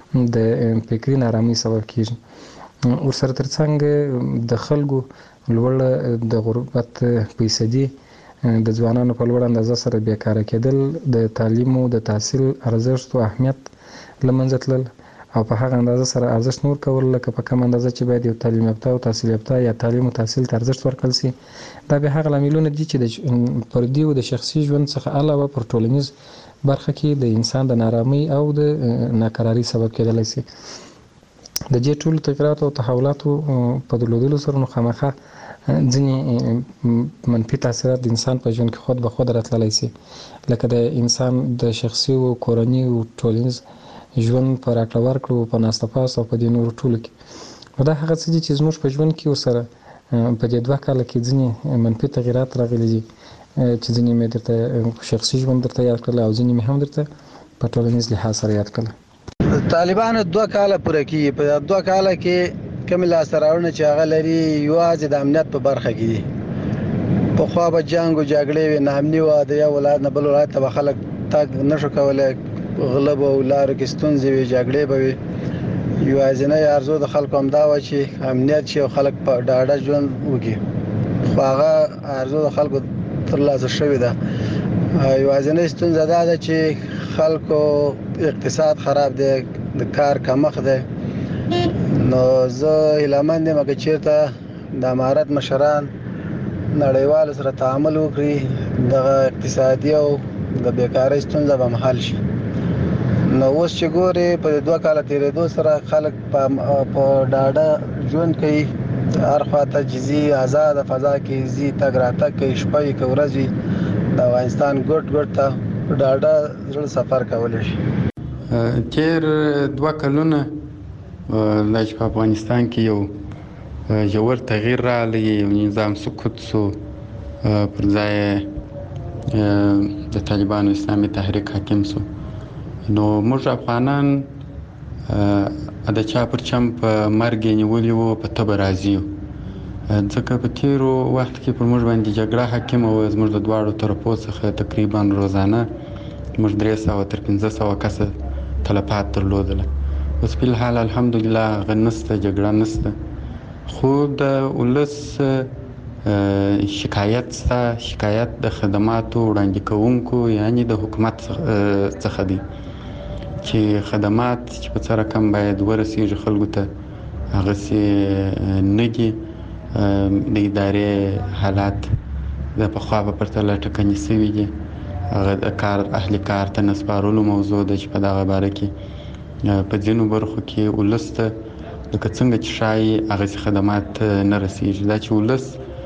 د فکري نارامۍ سبب کیږي ورسره ترڅنګ د خلکو لوړ د غربت فیصدي د ځوانانو په لوړ اندازه سره بیکاره کېدل، د تعلیم او د تحصیل ارزښت او اهمیت له منځه تلل او په هغه اندازه سره ارزښت نور کول لکه په کوم اندازه چې باید یو تعلیم یافته او تحصیل یافته یا تعلیم او تحصیل ته ارزښت ورکړل شي. دا به هغه لاملونه دي چې د فردي او د شخصي ژوند څخه علاوه پر ټولنیز برخه کې د انسان د نارامۍ او د ناقرارۍ سبب کېدلی شي. د دې ټولو تغیراتو او تحولاتو په درلودلو سره نو خامخا ځینې منفي تاثیرات د انسان په ژوند کې خود به خود راتللی شي، لکه د انسان د شخصي او کورني او ټولنیز ژوند په راکړه ورکړو، په ناسته پاسته او په دې نورو ټولو کې. نو دا هغه څه دي چې زموږ په ژوند کې ورسره په دې 2 کاله کې ځینې منفي تغیرات راغلي دي چې ځینې مې درته شخصي ژوند درته یاد کړل او ځینې مې هم درته په ټولنیز لحاظ سره یاد کړل. طالبانو 2 کاله پوره کیږي. په 2 کاله کې کوم لاسته راوړنې چې هغه لري یوازې د امنیت په برخه کې دي. پخوا به جنګ او جګړې وي، ناامني وه، د یو ولایت نه بل ولایت ته به خلک تګ نشو کولی، غله به او لارو کې ستونزې وي، جګړې به وي. یوازینی ارزو د خلکو همدا وه چې امنیت شي او خلک په ډاډه ژوند وکړي، خو هغه ارزو د خلکو ترلاسه شوې ده. یوازینی ستونزه دا ده چې خلکو اقتصاد خراب دی، د کار کمښت دی. نو زه هیلهمند یم که چېرته د امارت مشران نړیوالو سره تعامل وکړي، دغه اقتصادي او د بیکارۍ ستونزه به حل شي. نو اوس چې ګورې په 2 کاله تېرېدو سره خلک په ډاډه ژوند کوي، هر خواته چې ځي آزاده فضا کې ځي، تګ راتګ کوي، شپه وي که ورځ وي، د افغانستان ګوټ ته په ډاډه زړه سفر کولی شي. تېر 2 کلونه دا چې په افغانستان کې یو ژور تغییر راغلی، یو نظام سقوط شو، پر ځای د طالبانو اسلامي تحریک حاکم شو. نو موږ افغانان د چا پر چم په مرګ یې نیولي وو، په تبه راضي یو، ځکه په تېرو وخت کې پر موږ باندې جګړه حاکمه وه. زموږ د دواړو طرفو څخه تقریبا روزانه موږ 300 تر 500 کسه تلفات درلودله. اوس په الحال الحمدلله هغه نشته، جګړه نشته، خو د ولس شکایت شته. شکایت د خدماتو وړاندې کوونکو یعنی د حکومت څخه دی چې خدمات چې په څه رقم باید ورسیږي خلکو ته هغسې نه دي. د ادارې حالات د پخوا په پرتله ټکني شوي دي. هغه د کار اهلي کار ته نه سپارلو موضوع ده چې په دغه باره کې په ځینو برخو کې ولس ته لکه څنګه چې ښایي هغسې خدمات نه رسیږي. دا چې ولس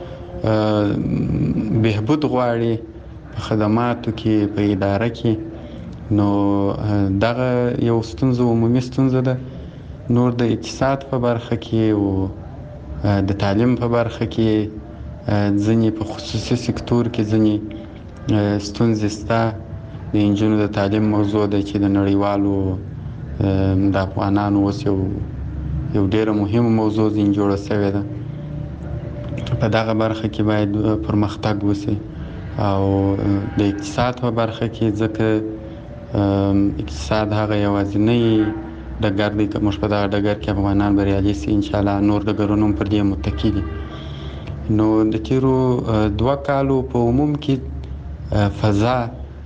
بهبود غواړي په خدماتو کې، په اداره کې، نو دغه یو ستونزه، عمومي ستونزه ده. نور د اقتصاد په برخه کې او د تعلیم په برخه کې ځینې په خصوصي سکتور کې ځینې ستونزې شته. د نجونو د تعلیم موضوع ده چې د نړیوالو د افغانانو اوس یو ډېره مهمه موضوع ځینې جوړه شوې ده. په دغه برخه کې باید پرمختګ وشي او د اقتصاد په برخه کې، ځکه اقتصاد هغه یوازینی ډګر دی که موږ په دغه ډګر کې افغانان بریالي شي انشاءالله. نور ډګرونه هم پر دې متکي دي. نو د تېرو 2 کالو په عموم کې فضا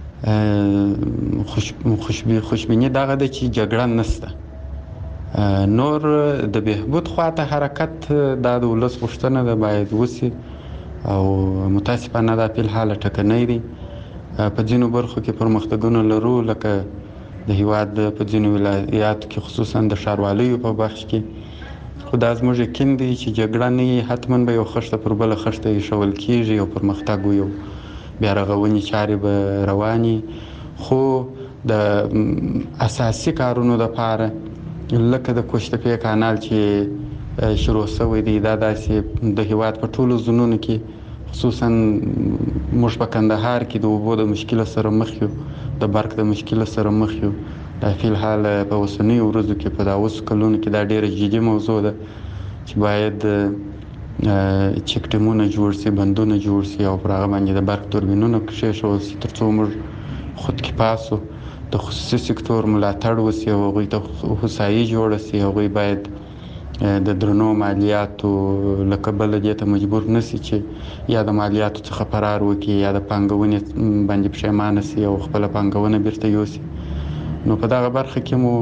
خوشبیني دغه ده چې جګړه نشته. نور د بهبود خواته حرکت دا د ولس غوښتنه ده، باید وشي او متاسفانه دا په الحال ټکنی دی. په ځینو برخو کې پرمختګونه لرو، لکه د هیواد په ځینو ولایاتو کې خصوصا د ښاروالیو په بخش کې، خو دا زموږ یقین دی چې جګړه نه وي، حتما به یو خښته پر بله خښته ایښول کېږي، یو پرمختګ یو بیا رغونې چارې به روانې. خو د اساسي کارونو دپاره لکه د کوشتپې کانال چې شروع شوی دی، دا داسې د هیواد په ټولو زونونو کې، خصوصا موږ په کندهار کې د اوبو د مشکل سره مخ یو، د برق د مشکل سره مخ یو. دا فی الحال په اوسنیو ورځو کې په دا اوس کلونو کې دا ډېره جدي موضوع ده چې باید چک ډیمونه جوړ شي، بندونه جوړ شي او پر هغه باندې د برق توربینونه کېښودل شي تر څو موږ خودکفا شو. د خصوصي سکتور ملاتړ وشي او هغوی ته هوسایي جوړه شي. هغوی باید د درنو مالیاتو له کبله دې ته مجبور نشي چې یا د مالیاتو څخه فرار وکړي یا د پانګونې باندې پښیمانه شي او خپله پانګونه بیرته یوسي. نو په دغه برخه کې مو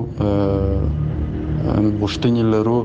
غوښتنې لرو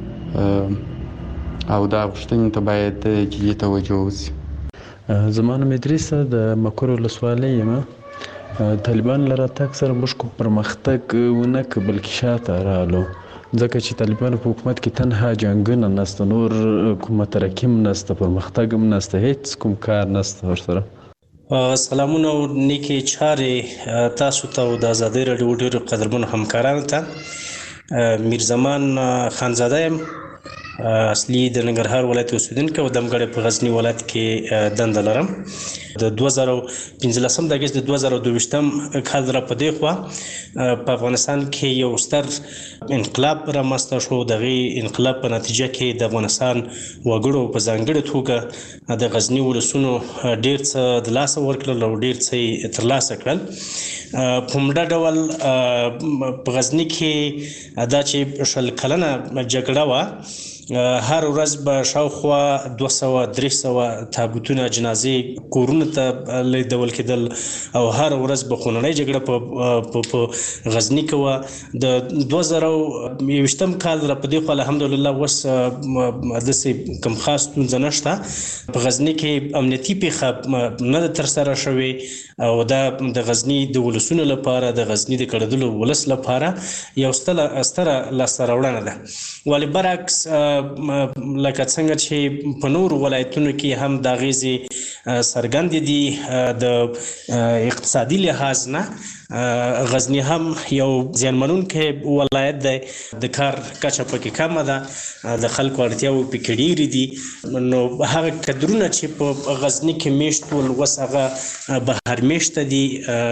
او دا غوښتنې ته باید جدي توجه وشي. زما نوم ادریس د مکور ولسوالۍ یم. طالبان له راتګ سره موږ کوم پرمختګ ونه کړ بلکې شاته رالو، ځکه چې طالبانو په حکومت کې تنها جنګونه نشته، نور کومه ترقي هم نشته، پرمختګ هم نشته، هیڅ کوم کار نشته ورسره. سلامونه او نیکې چارې تاسو ته او د ازادۍ راډیو ډېرو قدرمنو همکارانو ته. میرزمان خانزاده یم، اصلي د ننګرهار ولایت اوسیدونکی او دمګړی په غزني ولایت کې دنده لرم. د 2015 د اګست د 2022 کال را په دې خوا په افغانستان کې یو ستر انقلاب رامنځته شو. دغه انقلاب په نتیجه کې د افغانستان وګړو په ځانګړې توګه د غزني ولسونو ډېر څه د لاسه ورکړل او ډېر څه یې ترلاسه کړل. په همدا ډول په غزني کې دا چې 20 کلنه جګړه وه، هر ورځ به شاوخوا 200-300 تابوتونه جنازې کورونو ته لیدول کېدل او هر ورځ به خونړۍ جګړه په غزني کې وه. د 2021 کال را په دې خوا الحمدلله اوس داسې کوم خاص ستونزه نشته. په غزني کې امنیتي پیښه نه ده ترسره شوې او دا د غزني د ولسونو لپاره، د غزني د کړدلو ولس لپاره یو ستره لاسته راوړنه ده. ولې برعکس لکه څنګه چې په نورو ولایتونو کې هم دا غیزې څرګندې دي د اقتصادي لحاظ نه، غزني هم یو زیانمنونکی ولایت دی، د کار کچه پکې کمه ده، د خلکو اړتیاوې پکې ډېرې دي. نو هغه کدرونه چې په غزني کې میشت ول اوس هغه بهر میشته دي،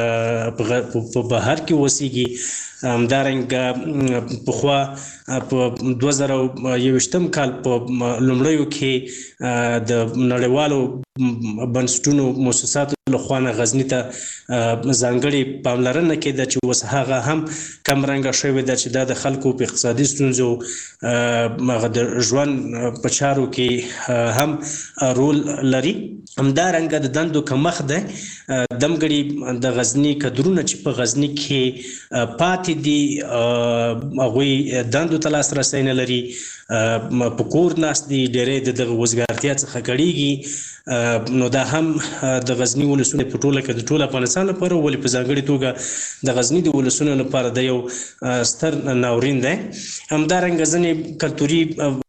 په بهر کې اوسېږي. همدارنګه پخوا په 2021 کال په لومړیو کې د نړیوالو بنسټونو مؤسساتو لخوا غزني ته ځانګړې پاملرنه کېده چې اوس هغه هم کمرنګه شوې ده چې دا د خلکو په اقتصادي ستونزو د ژوند په چارو کې هم رول لري. همدارنګه د دندو کمښت دی. دمګړي د غزني کدرونه چې په غزني کې پاتې دي هغوی دندو ته لاسرسی نه لري، په کور ناست دي، ډېری د دغه وزګارتیا څخه کړېږي. نو دا هم د غزني ولسونو په ټوله کې د ټول افغانستان لپاره ولې په ځانګړې توګه د غزني د ولسونو لپاره د یو ستر ناورین دی. همدارنګه ځینې کلتوري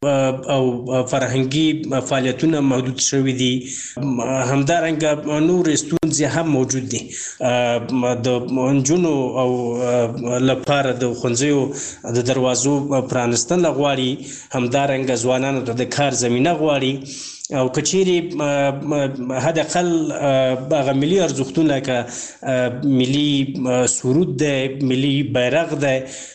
او فرهنګي فعالیتونه محدود شوي دي. همدارنګه نور ستونزې هم موجود دي. د نجونو او لپاره د ښوونځیو د دروازو پرانستل غواړي، همدارنګه ځوانانو ته د کار زمینه غواړي او کچيري حد اقل هغه ملي ارزښتونه لکه ملي سرود دی، ملي بیرغ دی،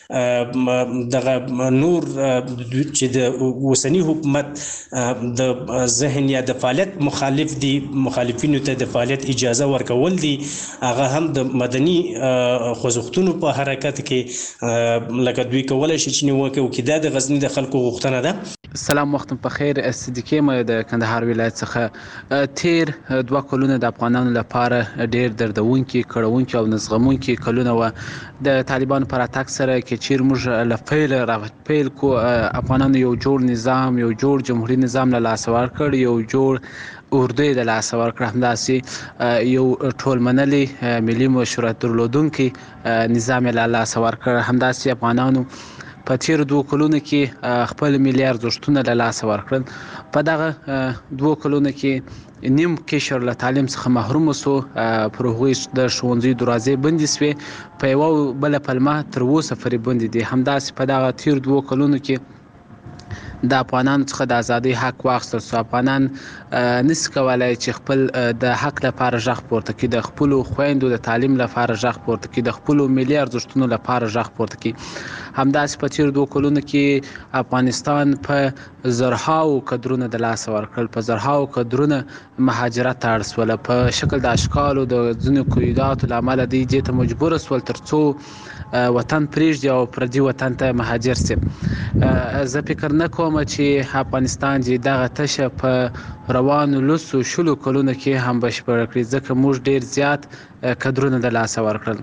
دغه نور چې د اوسنی حکومت د ذهن یا د فعالیت مخالف دي، مخالفینو ته د فعالیت اجازه ورکول دي، هغه هم د مدني خوځښتونو په حرکت کې لکه دوی کولای شي چې نیوکه وکړي. دا د غزني د خلکو غوښتنه ده. سلام، وختم په خیر. صدیقې م د کندهار ولایت څخه تیر 2 کلونه د افغانانو لپاره ډیر دردونکي، کړهونکي او نزغمونکي کلونه و. د طالبانو پر اتاک سره کې چیر موږ له پیل کو افغانانو یو جوړ نظام، یو جوړ جمهوریت نظام له لاس ورکړ، یو جوړ اردو د لاس ورکړ، همداسې یو ټول منلي ملي مشروعیت درلودونکي نظام له لاس ورکړ. همداسې افغانانو په تیر 2 کلونو کې خپل ملي ارزښتونه له لاسه ورکړل. په دغه 2 کلونو کې نیم قشر له تعلیم څخه محروم شو، پر هغوی د ښوونځي دروازې بندې شوې، په یوه بله پلمه تر اوسه پورې بندې دي. همداسې په دغه تیر 2 کلونو کې د افغانانو څخه د ازادۍ حق واخیستل شو. افغانان نشي کولی چې خپل د حق لپاره غږ پورته کړي، د خپلو خویندو د تعلیم لپاره غږ پورته کړي، د خپلو ملي ارزښتونو لپاره غږ پورته کړي. همداسې په تیر 2 کلونو کې افغانستان په زرهاو کدرونه د لاس ورکړل، په زرهاو کدرونه مهاجرت ته اړ سول، په شکل د اشکالو د ځینو قیوداتو له امله دوی دې ته مجبور سول ترڅو وطن پرېږدي او پردي وطن ته مهاجر سي. زه فکر نه کوم چې افغانستان چې دغه تشه په روانو لسو شلو کلونو کې هم بشپړه کړي، ځکه موږ ډېر زیات کدرونه د لاسه ورکړل.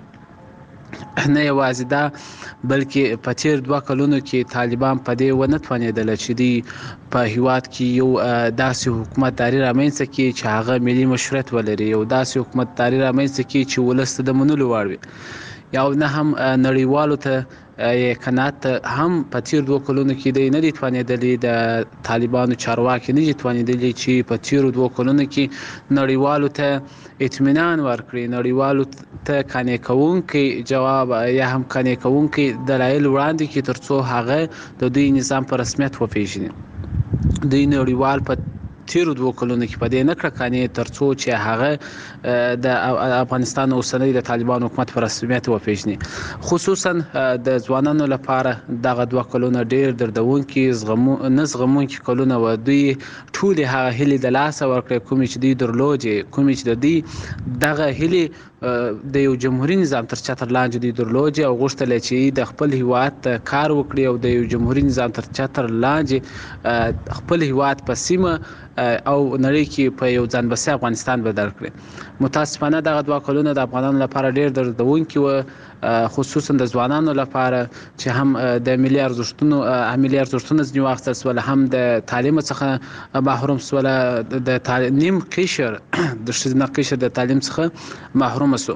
نه یوازې دا بلکې په تیر 2 کلونو کې طالبان په دې ونه توانېدل چې دوی په هیواد کې یو داسې حکومتداري رامنځته کړي چې هغه ملي مشروعیت ولري، یو داسې حکومتداري رامنځته کړي چې ولس ته د منلو وړ وي، یا نه هم نړیوالو ته قناعت هم په تیر 2 کلونو کې دی نه دي توانېدلي، د طالبانو چارواکي نه دي توانېدلي چې په تیرو 2 کلونو کې نړیوالو ته اطمینان ورکړي، نړیوالو ته قانع کوونکی جواب یا هم قانع کوونکی دلایل وړاندې کړي ترڅو هغه د دوی نظام په رسمیت وپېژني. دوی نړیوال په تیرو 2 کلونو کې په دې نه کړه قانع ترڅو چې هغه د افغانستان اوسنی د طالبان حکومت په رسمیت وپېژني. خصوصا د ځوانانو لپاره دغه 2 کلونه ډېر دردونکي نه زغمونکي کلونه و. دوی ټولې هغه هیلې د لاسه ورکړې کومې چې دوی درلودې، کومې چې د دوی دغه هیلې د یو جمهوري نظام تر چتر لاندې دوی درلودې او غوښتل چې د خپل هیواد ته کار وکړي او د یو جمهوري نظام تر چتر لاندې خپل هیواد په سیمه او نړۍ کې په یو ځان بسیا افغانستان بدل کړي. متاسفانه دغه 2 کلونه د افغانانو لپاره ډېر دردونکي و، خصوصا د ځوانانو لپاره چې هم د ملي ارزښتونو ځینې واخیستل سول، هم د تعلیم څخه محروم سول، د نیم قشر د ښځینه قشر د تعلیم څخه محروم سو،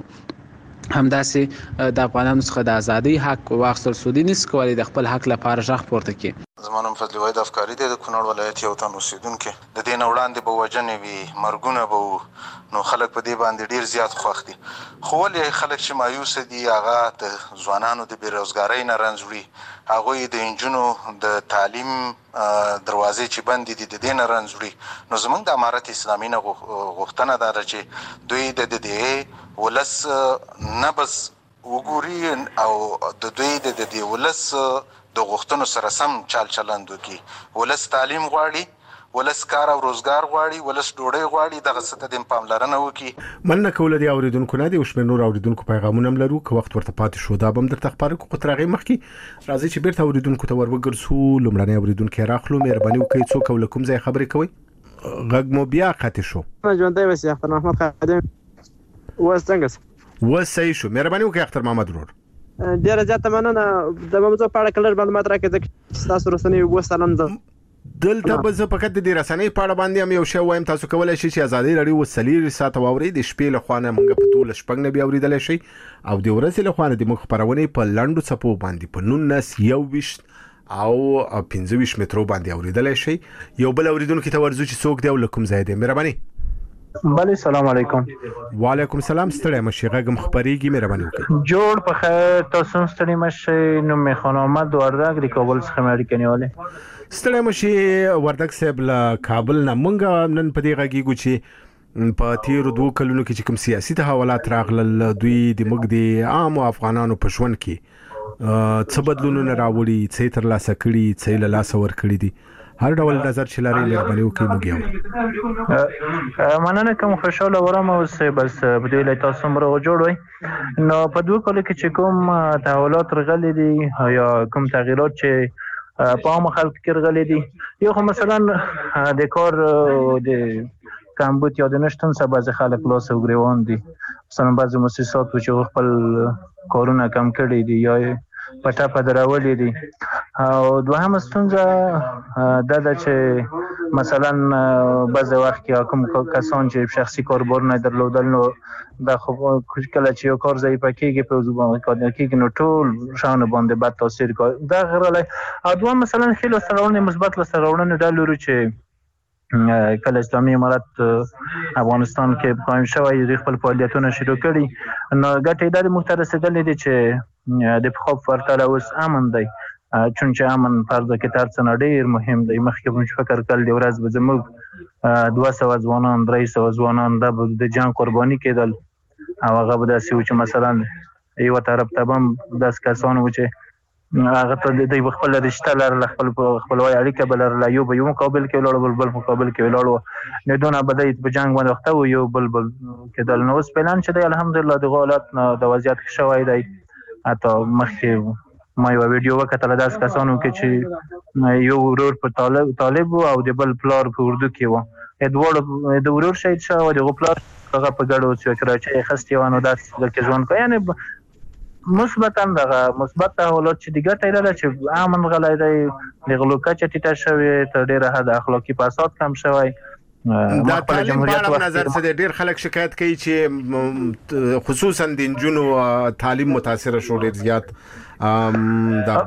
همداسې د افغانانو څخه د ازادۍ حق واخیستل سو. دوی نشي کولی د خپل حق لپاره غږ پورته کړي. زما نوم فضلي واحد افکاري دی، د کونړ ولایت یو تن اوسېدونکی. د دې نه وړاندې به وژنې وي، مرګونه به وو، نو خلک په دې باندې ډېر زیات خوښ دي. خو ولې خلک چې مایوسه دي هغه د ځوانانو د بېروزګارۍ نه رنځ وړي، هغوی د نجونو د تعلیم دروازې چې بندې دي د دې نه رنځ وړي. نو زموږ د امارت اسلامي نه غوښتنه دا ده چې دوی د دې ولس نبض وګوري او د دوی د دې ولس د غوښتنو سره سم چال چلند وکړي. ولس تعلیم غواړي، ولس کار او روزګار غواړي، ولس ډوډۍ غواړي، دغه څه ته د پاملرنه وکړي. مننه کوله د اوریدونکو نه دی او شمېر نور اوریدونکو پیغامونه هم لرو، که وخت ورته پاتې شو دا به هم درته خپاره کړو. خو تر هغې مخکې راځئ چې بیرته اوریدونکو ته ور وګرځو. لومړنی اوریدونکی راخلو، مهرباني وکړئ څوک او له کوم ځای خبرې کوئ؟ غږ مو بیا قطع شو. ژوندی اوسئ اختر محمد خادم. اوس څنګه اوس صحیح شو. مهرباني وکړئ اختر محمد ورور. ډیره زیاته مننه. د موضوع په اړه کلر معلومات راکړئ ځکه چې تاسو رسنۍ وستلم ده دلته به زه فقط د دې رسنۍ په اړه باندې هم یو شی وایم. تاسو کولی شئ چې ازادي راډیو 4 ساعته واورئ، د شپې له خوا نه موږ په 12 نه بیا اورېدلی شئ، او د ورځې له خوا نه د موږ خپرونې په لنډو څپو باندې په 19 او 25 مترو باندې اورېدلی شئ. یو بل اورېدونکي ته ورځو چې څوک دی او له کوم ځای دی. مهرباني. بله سلام علیکم. وعلیکم السلام. ستړی مشي، غږم خبرېږي، مهرباني وکړئ. جوړ په خیر. تاسو ستړي مشي. نوم مې خان احمد وردګ د کابل څخه مې اړیکه نیولې. ستړی مشي وردګ صاحب له کابل نه. موږ نن په دې غږیږو چې په تیرو 2 کلونو کې چې کوم سیاسي تحولات راغلل، دوی د موږ د عام افغانانو په ژوند کې څه بدلونونه راوړي، څه ترلاسه کړي، څه له لاسه ورکړي دي. هر ډول نظر چې لري مهرباني وکړئ موږ یو. مننه کوم، خوشاله ورم اوسئ. بس په دې لای تاسو مرغه جوړ وئ. نو په 2 کلو کې چې کوم تحولات راغلي دي یا کوم تغییرات چې په عام خلکو کې راغلي دي، یو خو مثلا د کار د کمبود یا د نشتون څخه بعضې خلک لاس او ګریوان دي، مثلا بعضې مؤسساتو چې خپل کارونه کم کړي دي یا په ټاپه درولي دي. او دوهمه ستونزه دا ده چې مثلا بعضې وخت کې کوم کسان چې شخصي کاروبار نه درلودل، نو دا خو کله چې یو کار ضعیفه کېږي په اوږدو کېږي نو ټول شیانو باندې بد تاثیر کوي. دا غیرلی. او دوهم مثلا ښې لاسته راوړنې، مثبت لاسته راوړنې دا لرو چې کله اسلامي امارت افغانستان کې قایم شوی، دوی خپل فعالیتونه شروع کړي، نو ګټې دا د موږ ته رسېدلې دي چې د پخوا په پرتله اوس امن دی، چون چې امن فرض کې تر څه نه ډېر مهم دی. مخکې موږ فکر کول د ورځ به زموږ 200 ځوانان 300 ځوانان د جنګ قرباني کېدل، او هغه به داسې و چې مثلا یو طرف ته هم داسې کسان و چې هغه ته د خپل رشتہ لرله خپلوي اړیکه بلرله یو به یو مقابل کې ولاړ بل مقابل کې ولاړ نه دونه بدای په جنگ باندې وخت یو بل کېدل نو اوس پلان چې دی الحمدلله د حالات د وضعیت شوی دی اته مخکې ما یو ویډیو وکړه داس کسانو کې چې یو ورور په طالب او د بل پلار په اردو کې و د ورور شهید شو او د پلار هغه په ګډو چې راځي خستيوانو داس کې ځون کوي یعنی مثبت حالات چې دیګه تایله چې امن غلای دی د غلوکه چې ټیټه شوی تر ډیره حد اخلاقی فساد کم شوی دا تعلیم په اړه نظر څه ډیر خلک شکایت کوي چې خصوصا د انجونو تعلیم متاثر شو ډیر زیات دا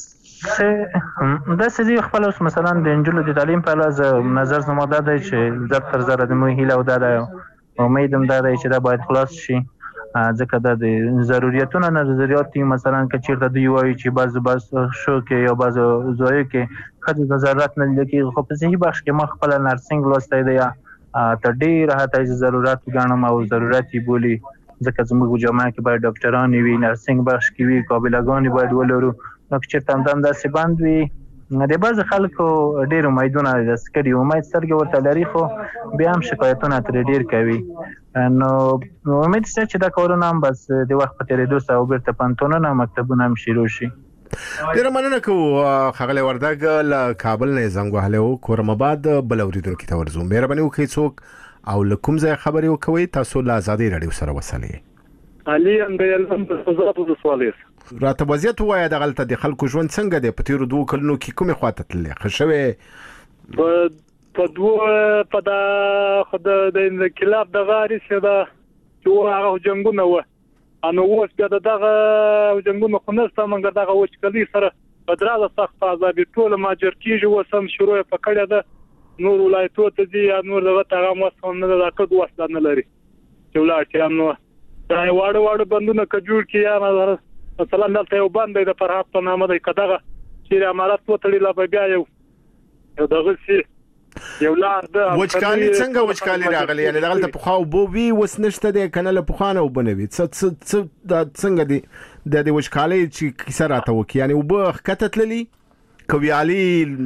باندې دا سړي خپل مثلا د انجونو د تعلیم په اړه نظر زما ده چې زر تر زر د مو هیله او دا امیدم دا چې دا باید خلاص شي ځکه د ضرورتونو نظریات مثلا کچیرته دی وایي چې بعض شو کې یا بعض زوی کې خځه د ضرورت نه لکه خو په صحیح بخش کې ما خپل نرسنګ لوستای دی ته ډیر هته ضرورت غنم او ضرورت بولی ځکه زموږ جامعه کې باید ډاکټران وي نرسنګ بخش کې وي قابلګان باید ولرو نو چې تم داسې باندې وي د بعض خلکو ډیر امیدونه د سکري امید سترګې ورته لري خو بیا هم شکایتونه تر ډیر کوي نو امید شته چې دا کورونه هم بس د وخت په تیریدو سره وبرته پانتونونه مکتبونه هم شروع شي ډیر مننه کوم خغلی وردګ له کابل نه زنګ وهلو کورم آباد بل اوریدونکو ته ورزو مهرباني وکړئ څوک او لکم ځای خبري وکوي تاسو له آزادي رادیو سره وصلې علي اندیلم په وزارت د سوالې راته وضعیت وایي د غلطه د خلکو ژوند څنګه دی په تیرو 2 کلونو کې کومه خواته تللی خښوي په دوه په د خدای د انقلاب د غاری سره چې هغه جنگونه و انو اوس بیا دغه جنگونه خو نسته منګه دغه وچکلي سره بدراله سخت عذاب ټول ماجر کیږي وسم شروع په کړه ده نور ولایتو ته دي یا نور دغه هغه مسون نه دا کډ وسله نه لري چې ولایت نو دا واړه بندونه کجور کی یا نظر مثلا دلته یو باندې د فرحات په نامه د کداغه چې امارات وتړي لا بیا یو دغه سي یو لار د وچکالي څنګه وچکالي راغلی یعنی دغه په خو بو وی وسنشته د کنه له پخانه وبنوي څه د څنګه دی د وچکالي چې کیسه راته وکي یعنی وب خطتللی کویالي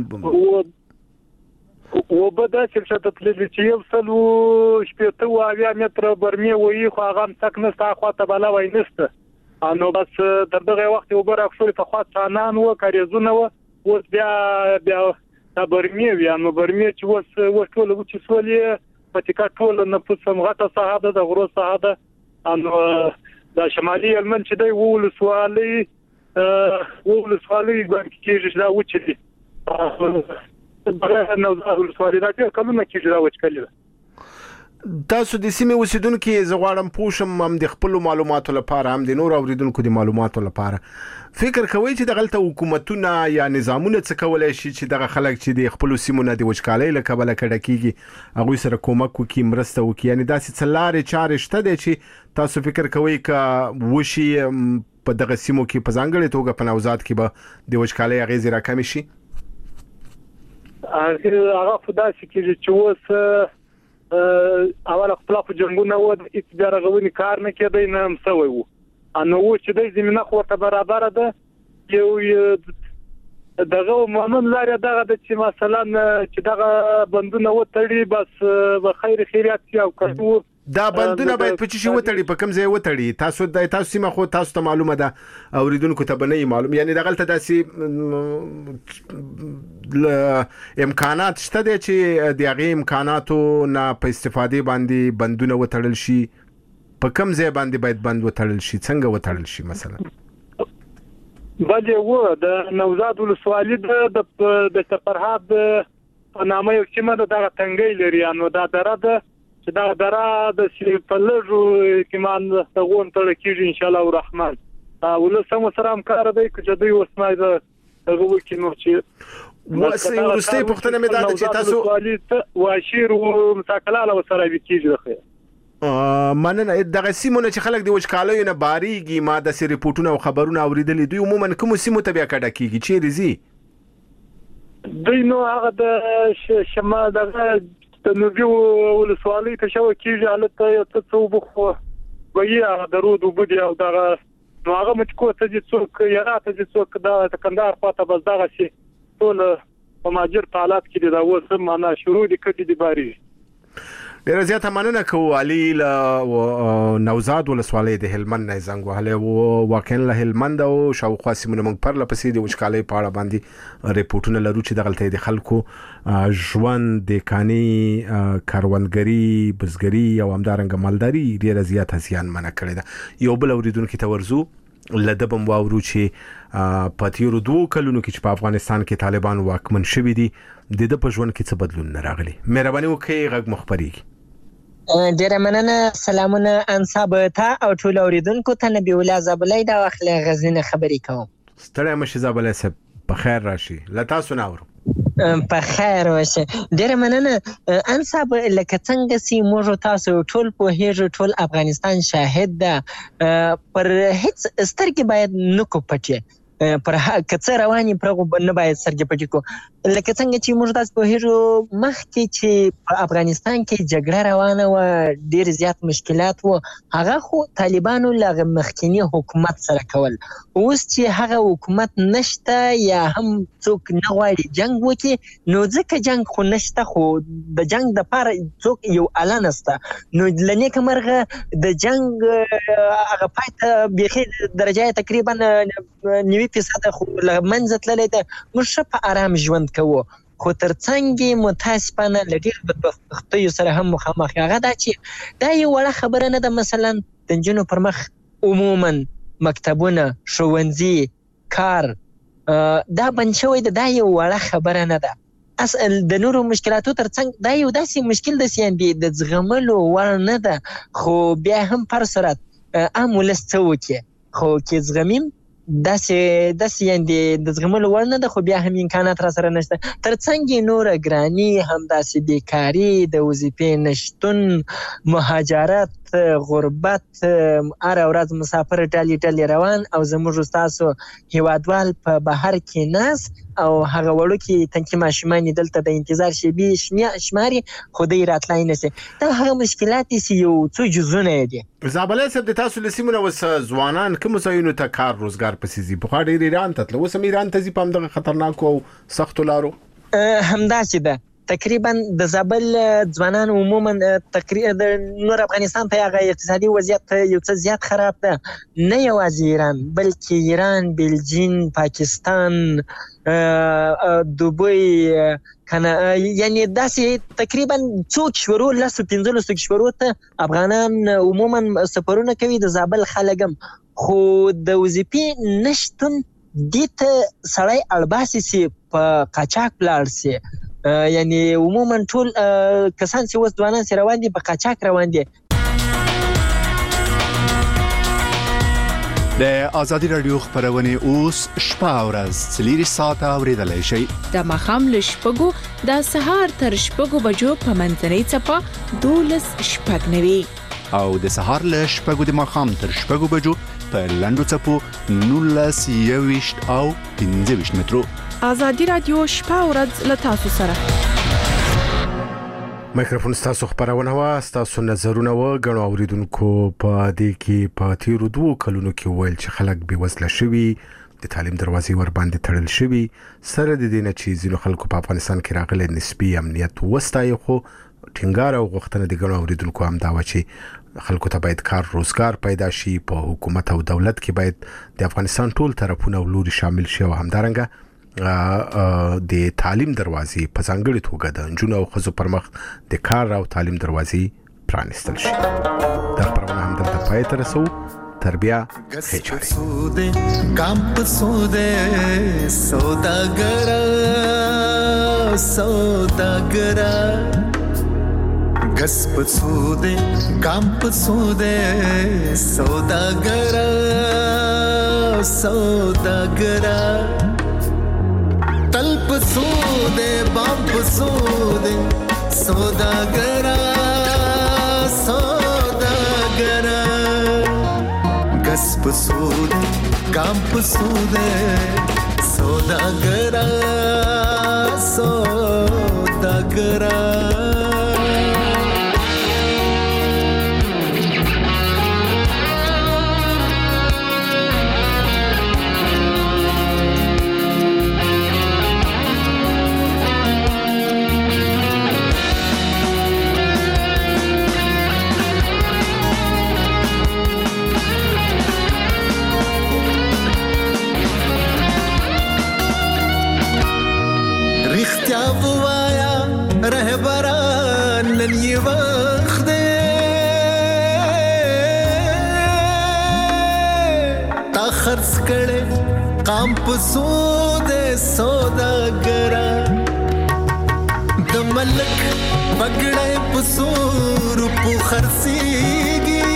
وبدا چې شتتللی چې یو سلو شپته و اویا متر برمي وې خو هغه تک نه تا خو ته بلا وای نسته انو بس تر دغه وخت وګوره اکثر په خوا څانان و کاریزونه و اوس بیا برمي وي نو برمي چې وس ټول و چې سولې پټیکا ټول نه پوسم غته صحابه د غرو صحابه انو د شمالي المن چې دی وول سوالي کېږي دا و چې نو زغل سوالي دا کلونه کېږي دا وچکلي تاسو د سیمه اوسیدونکو زغواړم پوښم هم د خپل معلوماتو لپاره هم د نور اوریدونکو د معلوماتو لپاره فکر کوي چې د غلطه حکومتونه یا نظامونه څه کولای شي چې دغه خلک چې د خپل سیمونه د وچکالۍ له کبله کډه کیږي هغه سره کومک وکي مرسته وکي یعنی داسې څلارې چارې شته دي چې تاسو فکر کوي ک وشي په دغه سیمو کې په ځانګړي توګه په نوزاد کې به د وچکالۍ اغیز راکم شي هغه خدای چې اوس اول خپل په جنگونه و د اتبار غوونی کار نه کېدای نه مسوي وو انو چې د زمينه خورته برابر ده یو دغه مؤمن لري دغه د چې مثلا چې دغه بندونه وتړي بس به خیر خیرات او کړو دا بندونه باید په چی وتړي په کوم ځای وتړي تاسو سیمه خو تاسو ته معلومه ده اوریدونکو ته بنئ معلوم یعنی د غلطه داسي امکانات شته دي چې د هغه امکاناتو نه په استفاده باندې بندونه وتړل شي په کوم ځای باندې باید بند وتړل شي څنګه وتړل شي مثلا بلې و د نوزاد ولسوالۍ د سفرحات په نامه یو سیمه دغه تنګي لري نو دا دره ده چې دا دره د سیپلجو کمان تغون تر کېږي ان شاء الله الرحمن ولسم سره هم کار دی چې دوی وسمای دغه وکینو چې واسي ورسته پښتنه مې دا چې تاسو واشیر او مساکلاله وسره کېږي مننه دغه سیمونه چې خلک د وچکالۍ نه باریږي ما د سری ریپورتونه او خبرونه اوریدلې دوی عموما کوم سیمو ته بیا کډه کیږي چې ریزي دوی نو هغه د شمال دغه د نوبي ولسوالۍ ته شو کېږي حالت ته څو بخو وایي درود وبدي او دغه نو هغه مچکو ته چې څوک یاره ته چې څوک د کندهار خواته بس دغه شي ټول په ماجر حالات کې دا اوس معنا شروع دي کړي دي باري ډیر زیاته مننه کوو علي نوزاد ولسوالۍ د هلمند نه زنګ وهله واقعا له هلمند او شاوخوا سیمونه موږ پر لپسې د وشکالۍ په اړه باندې ریپورتونه لرو چې دغلته د خلکو ژوند د کاني کاروانګري بزګري او همدارنګه مالداري ډیر زیاته زیان منه کړی ده یو بل اوریدونکو ته ورزو لدبم واورو چې په تیرو 2 کلونو کې چې په افغانستان کې طالبان واکمن شوي دي د په ژوند کې څه بدلون نه راغلي مهرباني وکړئ غږ مخبريږي ډیره مننه سلامونه انصاب ته او ټول اوریدونکو ته نبی الله زابلای دا وخت غزنه خبري کوم ستړی مشه زابلای صاحب په خیر راشي لتا سناورو په خیر وشه ډیره مننه انصاب لکه څنګه سي موږ تاسو ټول په هیڅ ټول افغانستان شاهد ده پر هیڅ سترګې باید نکو پټه پر کڅ رواني پرغه نه باید سرګې پټې کو لکه څنګه چې موږ تاسو په هیڅ مخ کې چې په افغانستان کې جګړه روانه و ډیر زیات مشکلات و هغه خو طالبانو لغه مخکنی حکومت سره کول اوس چې هغه حکومت نشته یا هم څوک نه غواړي جنگ وکړي نو ځکه جنگ خو نشته خو د جنگ د پاره څوک یو اعلان است نو لنی کمرغه د جنگ هغه پایته به درجه تقریبا 90% خو منځ تللی ده موږ په آرام ژوند کوو خو ترڅنګ متاسفانه لګیر بدبختیو سره هم مخامخ هغه دا چې دا یو وړه خبره نه ده مثلا د جنو پر مخ عموما مکتبونه ښوونځي کار دا بنچوي دا یو وړه خبره نه ده اصل د نورو مشکلاتو ترڅنګ دا یو داسې مشکل د سیاندي د زغملو ور نه ده خو بیا هم پر سرت امولس څوکي خو کې زغمیم داسې یاندي د زغملو ور نه ده خو بیا هم امکانات را سره نشته ترڅنګ نور ګرانی هم داسې بیکاری د وظیفې نشتون مهاجرت غربت ار اورز مسافر ټالی روان او زموږ تاسو هیوادوال په بهر کې ناس او هغه وړو کې تنکي ماشومان دلته د انتظار شي به شماري خدای راتلای نشي دا هغه مشکلات دي یو څو جزونه دي زابلای صاحب د تاسو لسیمونه وس ځوانان کوم ځایونو ته کار روزګار پسې زی په خاطر ایران ته تل وسم ایران ته زی په دغه خطرناک او سخت لارو همداسې ده تقریبا د زابل ځوانان عموما تقریبا د نور افغانستان په هغه اقتصادي وضعیت یو څه زیات خراب ده نه یوازې ایران بلکې ایران بلجین پاکستان دوبۍ کنه یعنی داسې تقریبا څوک شورو لاسو 15 شورو ته افغانان عموما سفرونه کوي د زابل خلګم خو د وظیفې نشتون دته سړی الباسي سي په قاچاق پلار سي یعنی عموما ټول کسان چې وس دوانان سره روان دي په قاچاق روان دي د آزادی رادیو خبرونه اوس شپه او ورځ 3 ساعته اوریدلای شئ د مخام لشپګو د سهار تر شپګو بجو په منځنۍ چپه 12 شپږ نوي او د سهار لشپګو د مخام تر شپګو بجو په لندو چپو 19 او 15 مترو آزادی رادیو شپه او ورځ له تاسو سره مایکروفون تاسو خبرونه وا تاسو نظرونه و غنو اوریدونکو په دې کې په تیرو 2 کلونو کې ویل چې خلک به وسله شوي د تعلیم دروازې ور باندې تړل شوي سره د دې نه چې ځینو خلکو په افغانستان کې راغلي نسبی امنیت وستای خو ټینګار او غوښتنه د غنو اوریدونکو هم دا و چې خلکو ته باید کار روزګار پیدا شي په حکومت او دولت کې باید د افغانستان ټول طرفونه ولوري شامل شي او همدارنګه د تعلیم دروازې په ځانګړي توګه د جنونو او خزو پر مخ د کار او تعلیم دروازې پرانستل شي دا خبرونه هم دلته پای ته رسو تربیه خېچاري کام پسوده سوداګرا غس پسوده کام پسوده سوداګرا تل پسوده بام پسوده سوداګرا غس پسوده کام پسوده سوداګرا نن یې وخت دی تا خرڅ کړې قام په سود سوداګرا د ملک پګړې په سور په خرڅيږي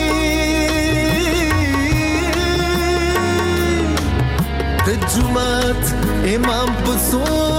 د جمعات امام په سور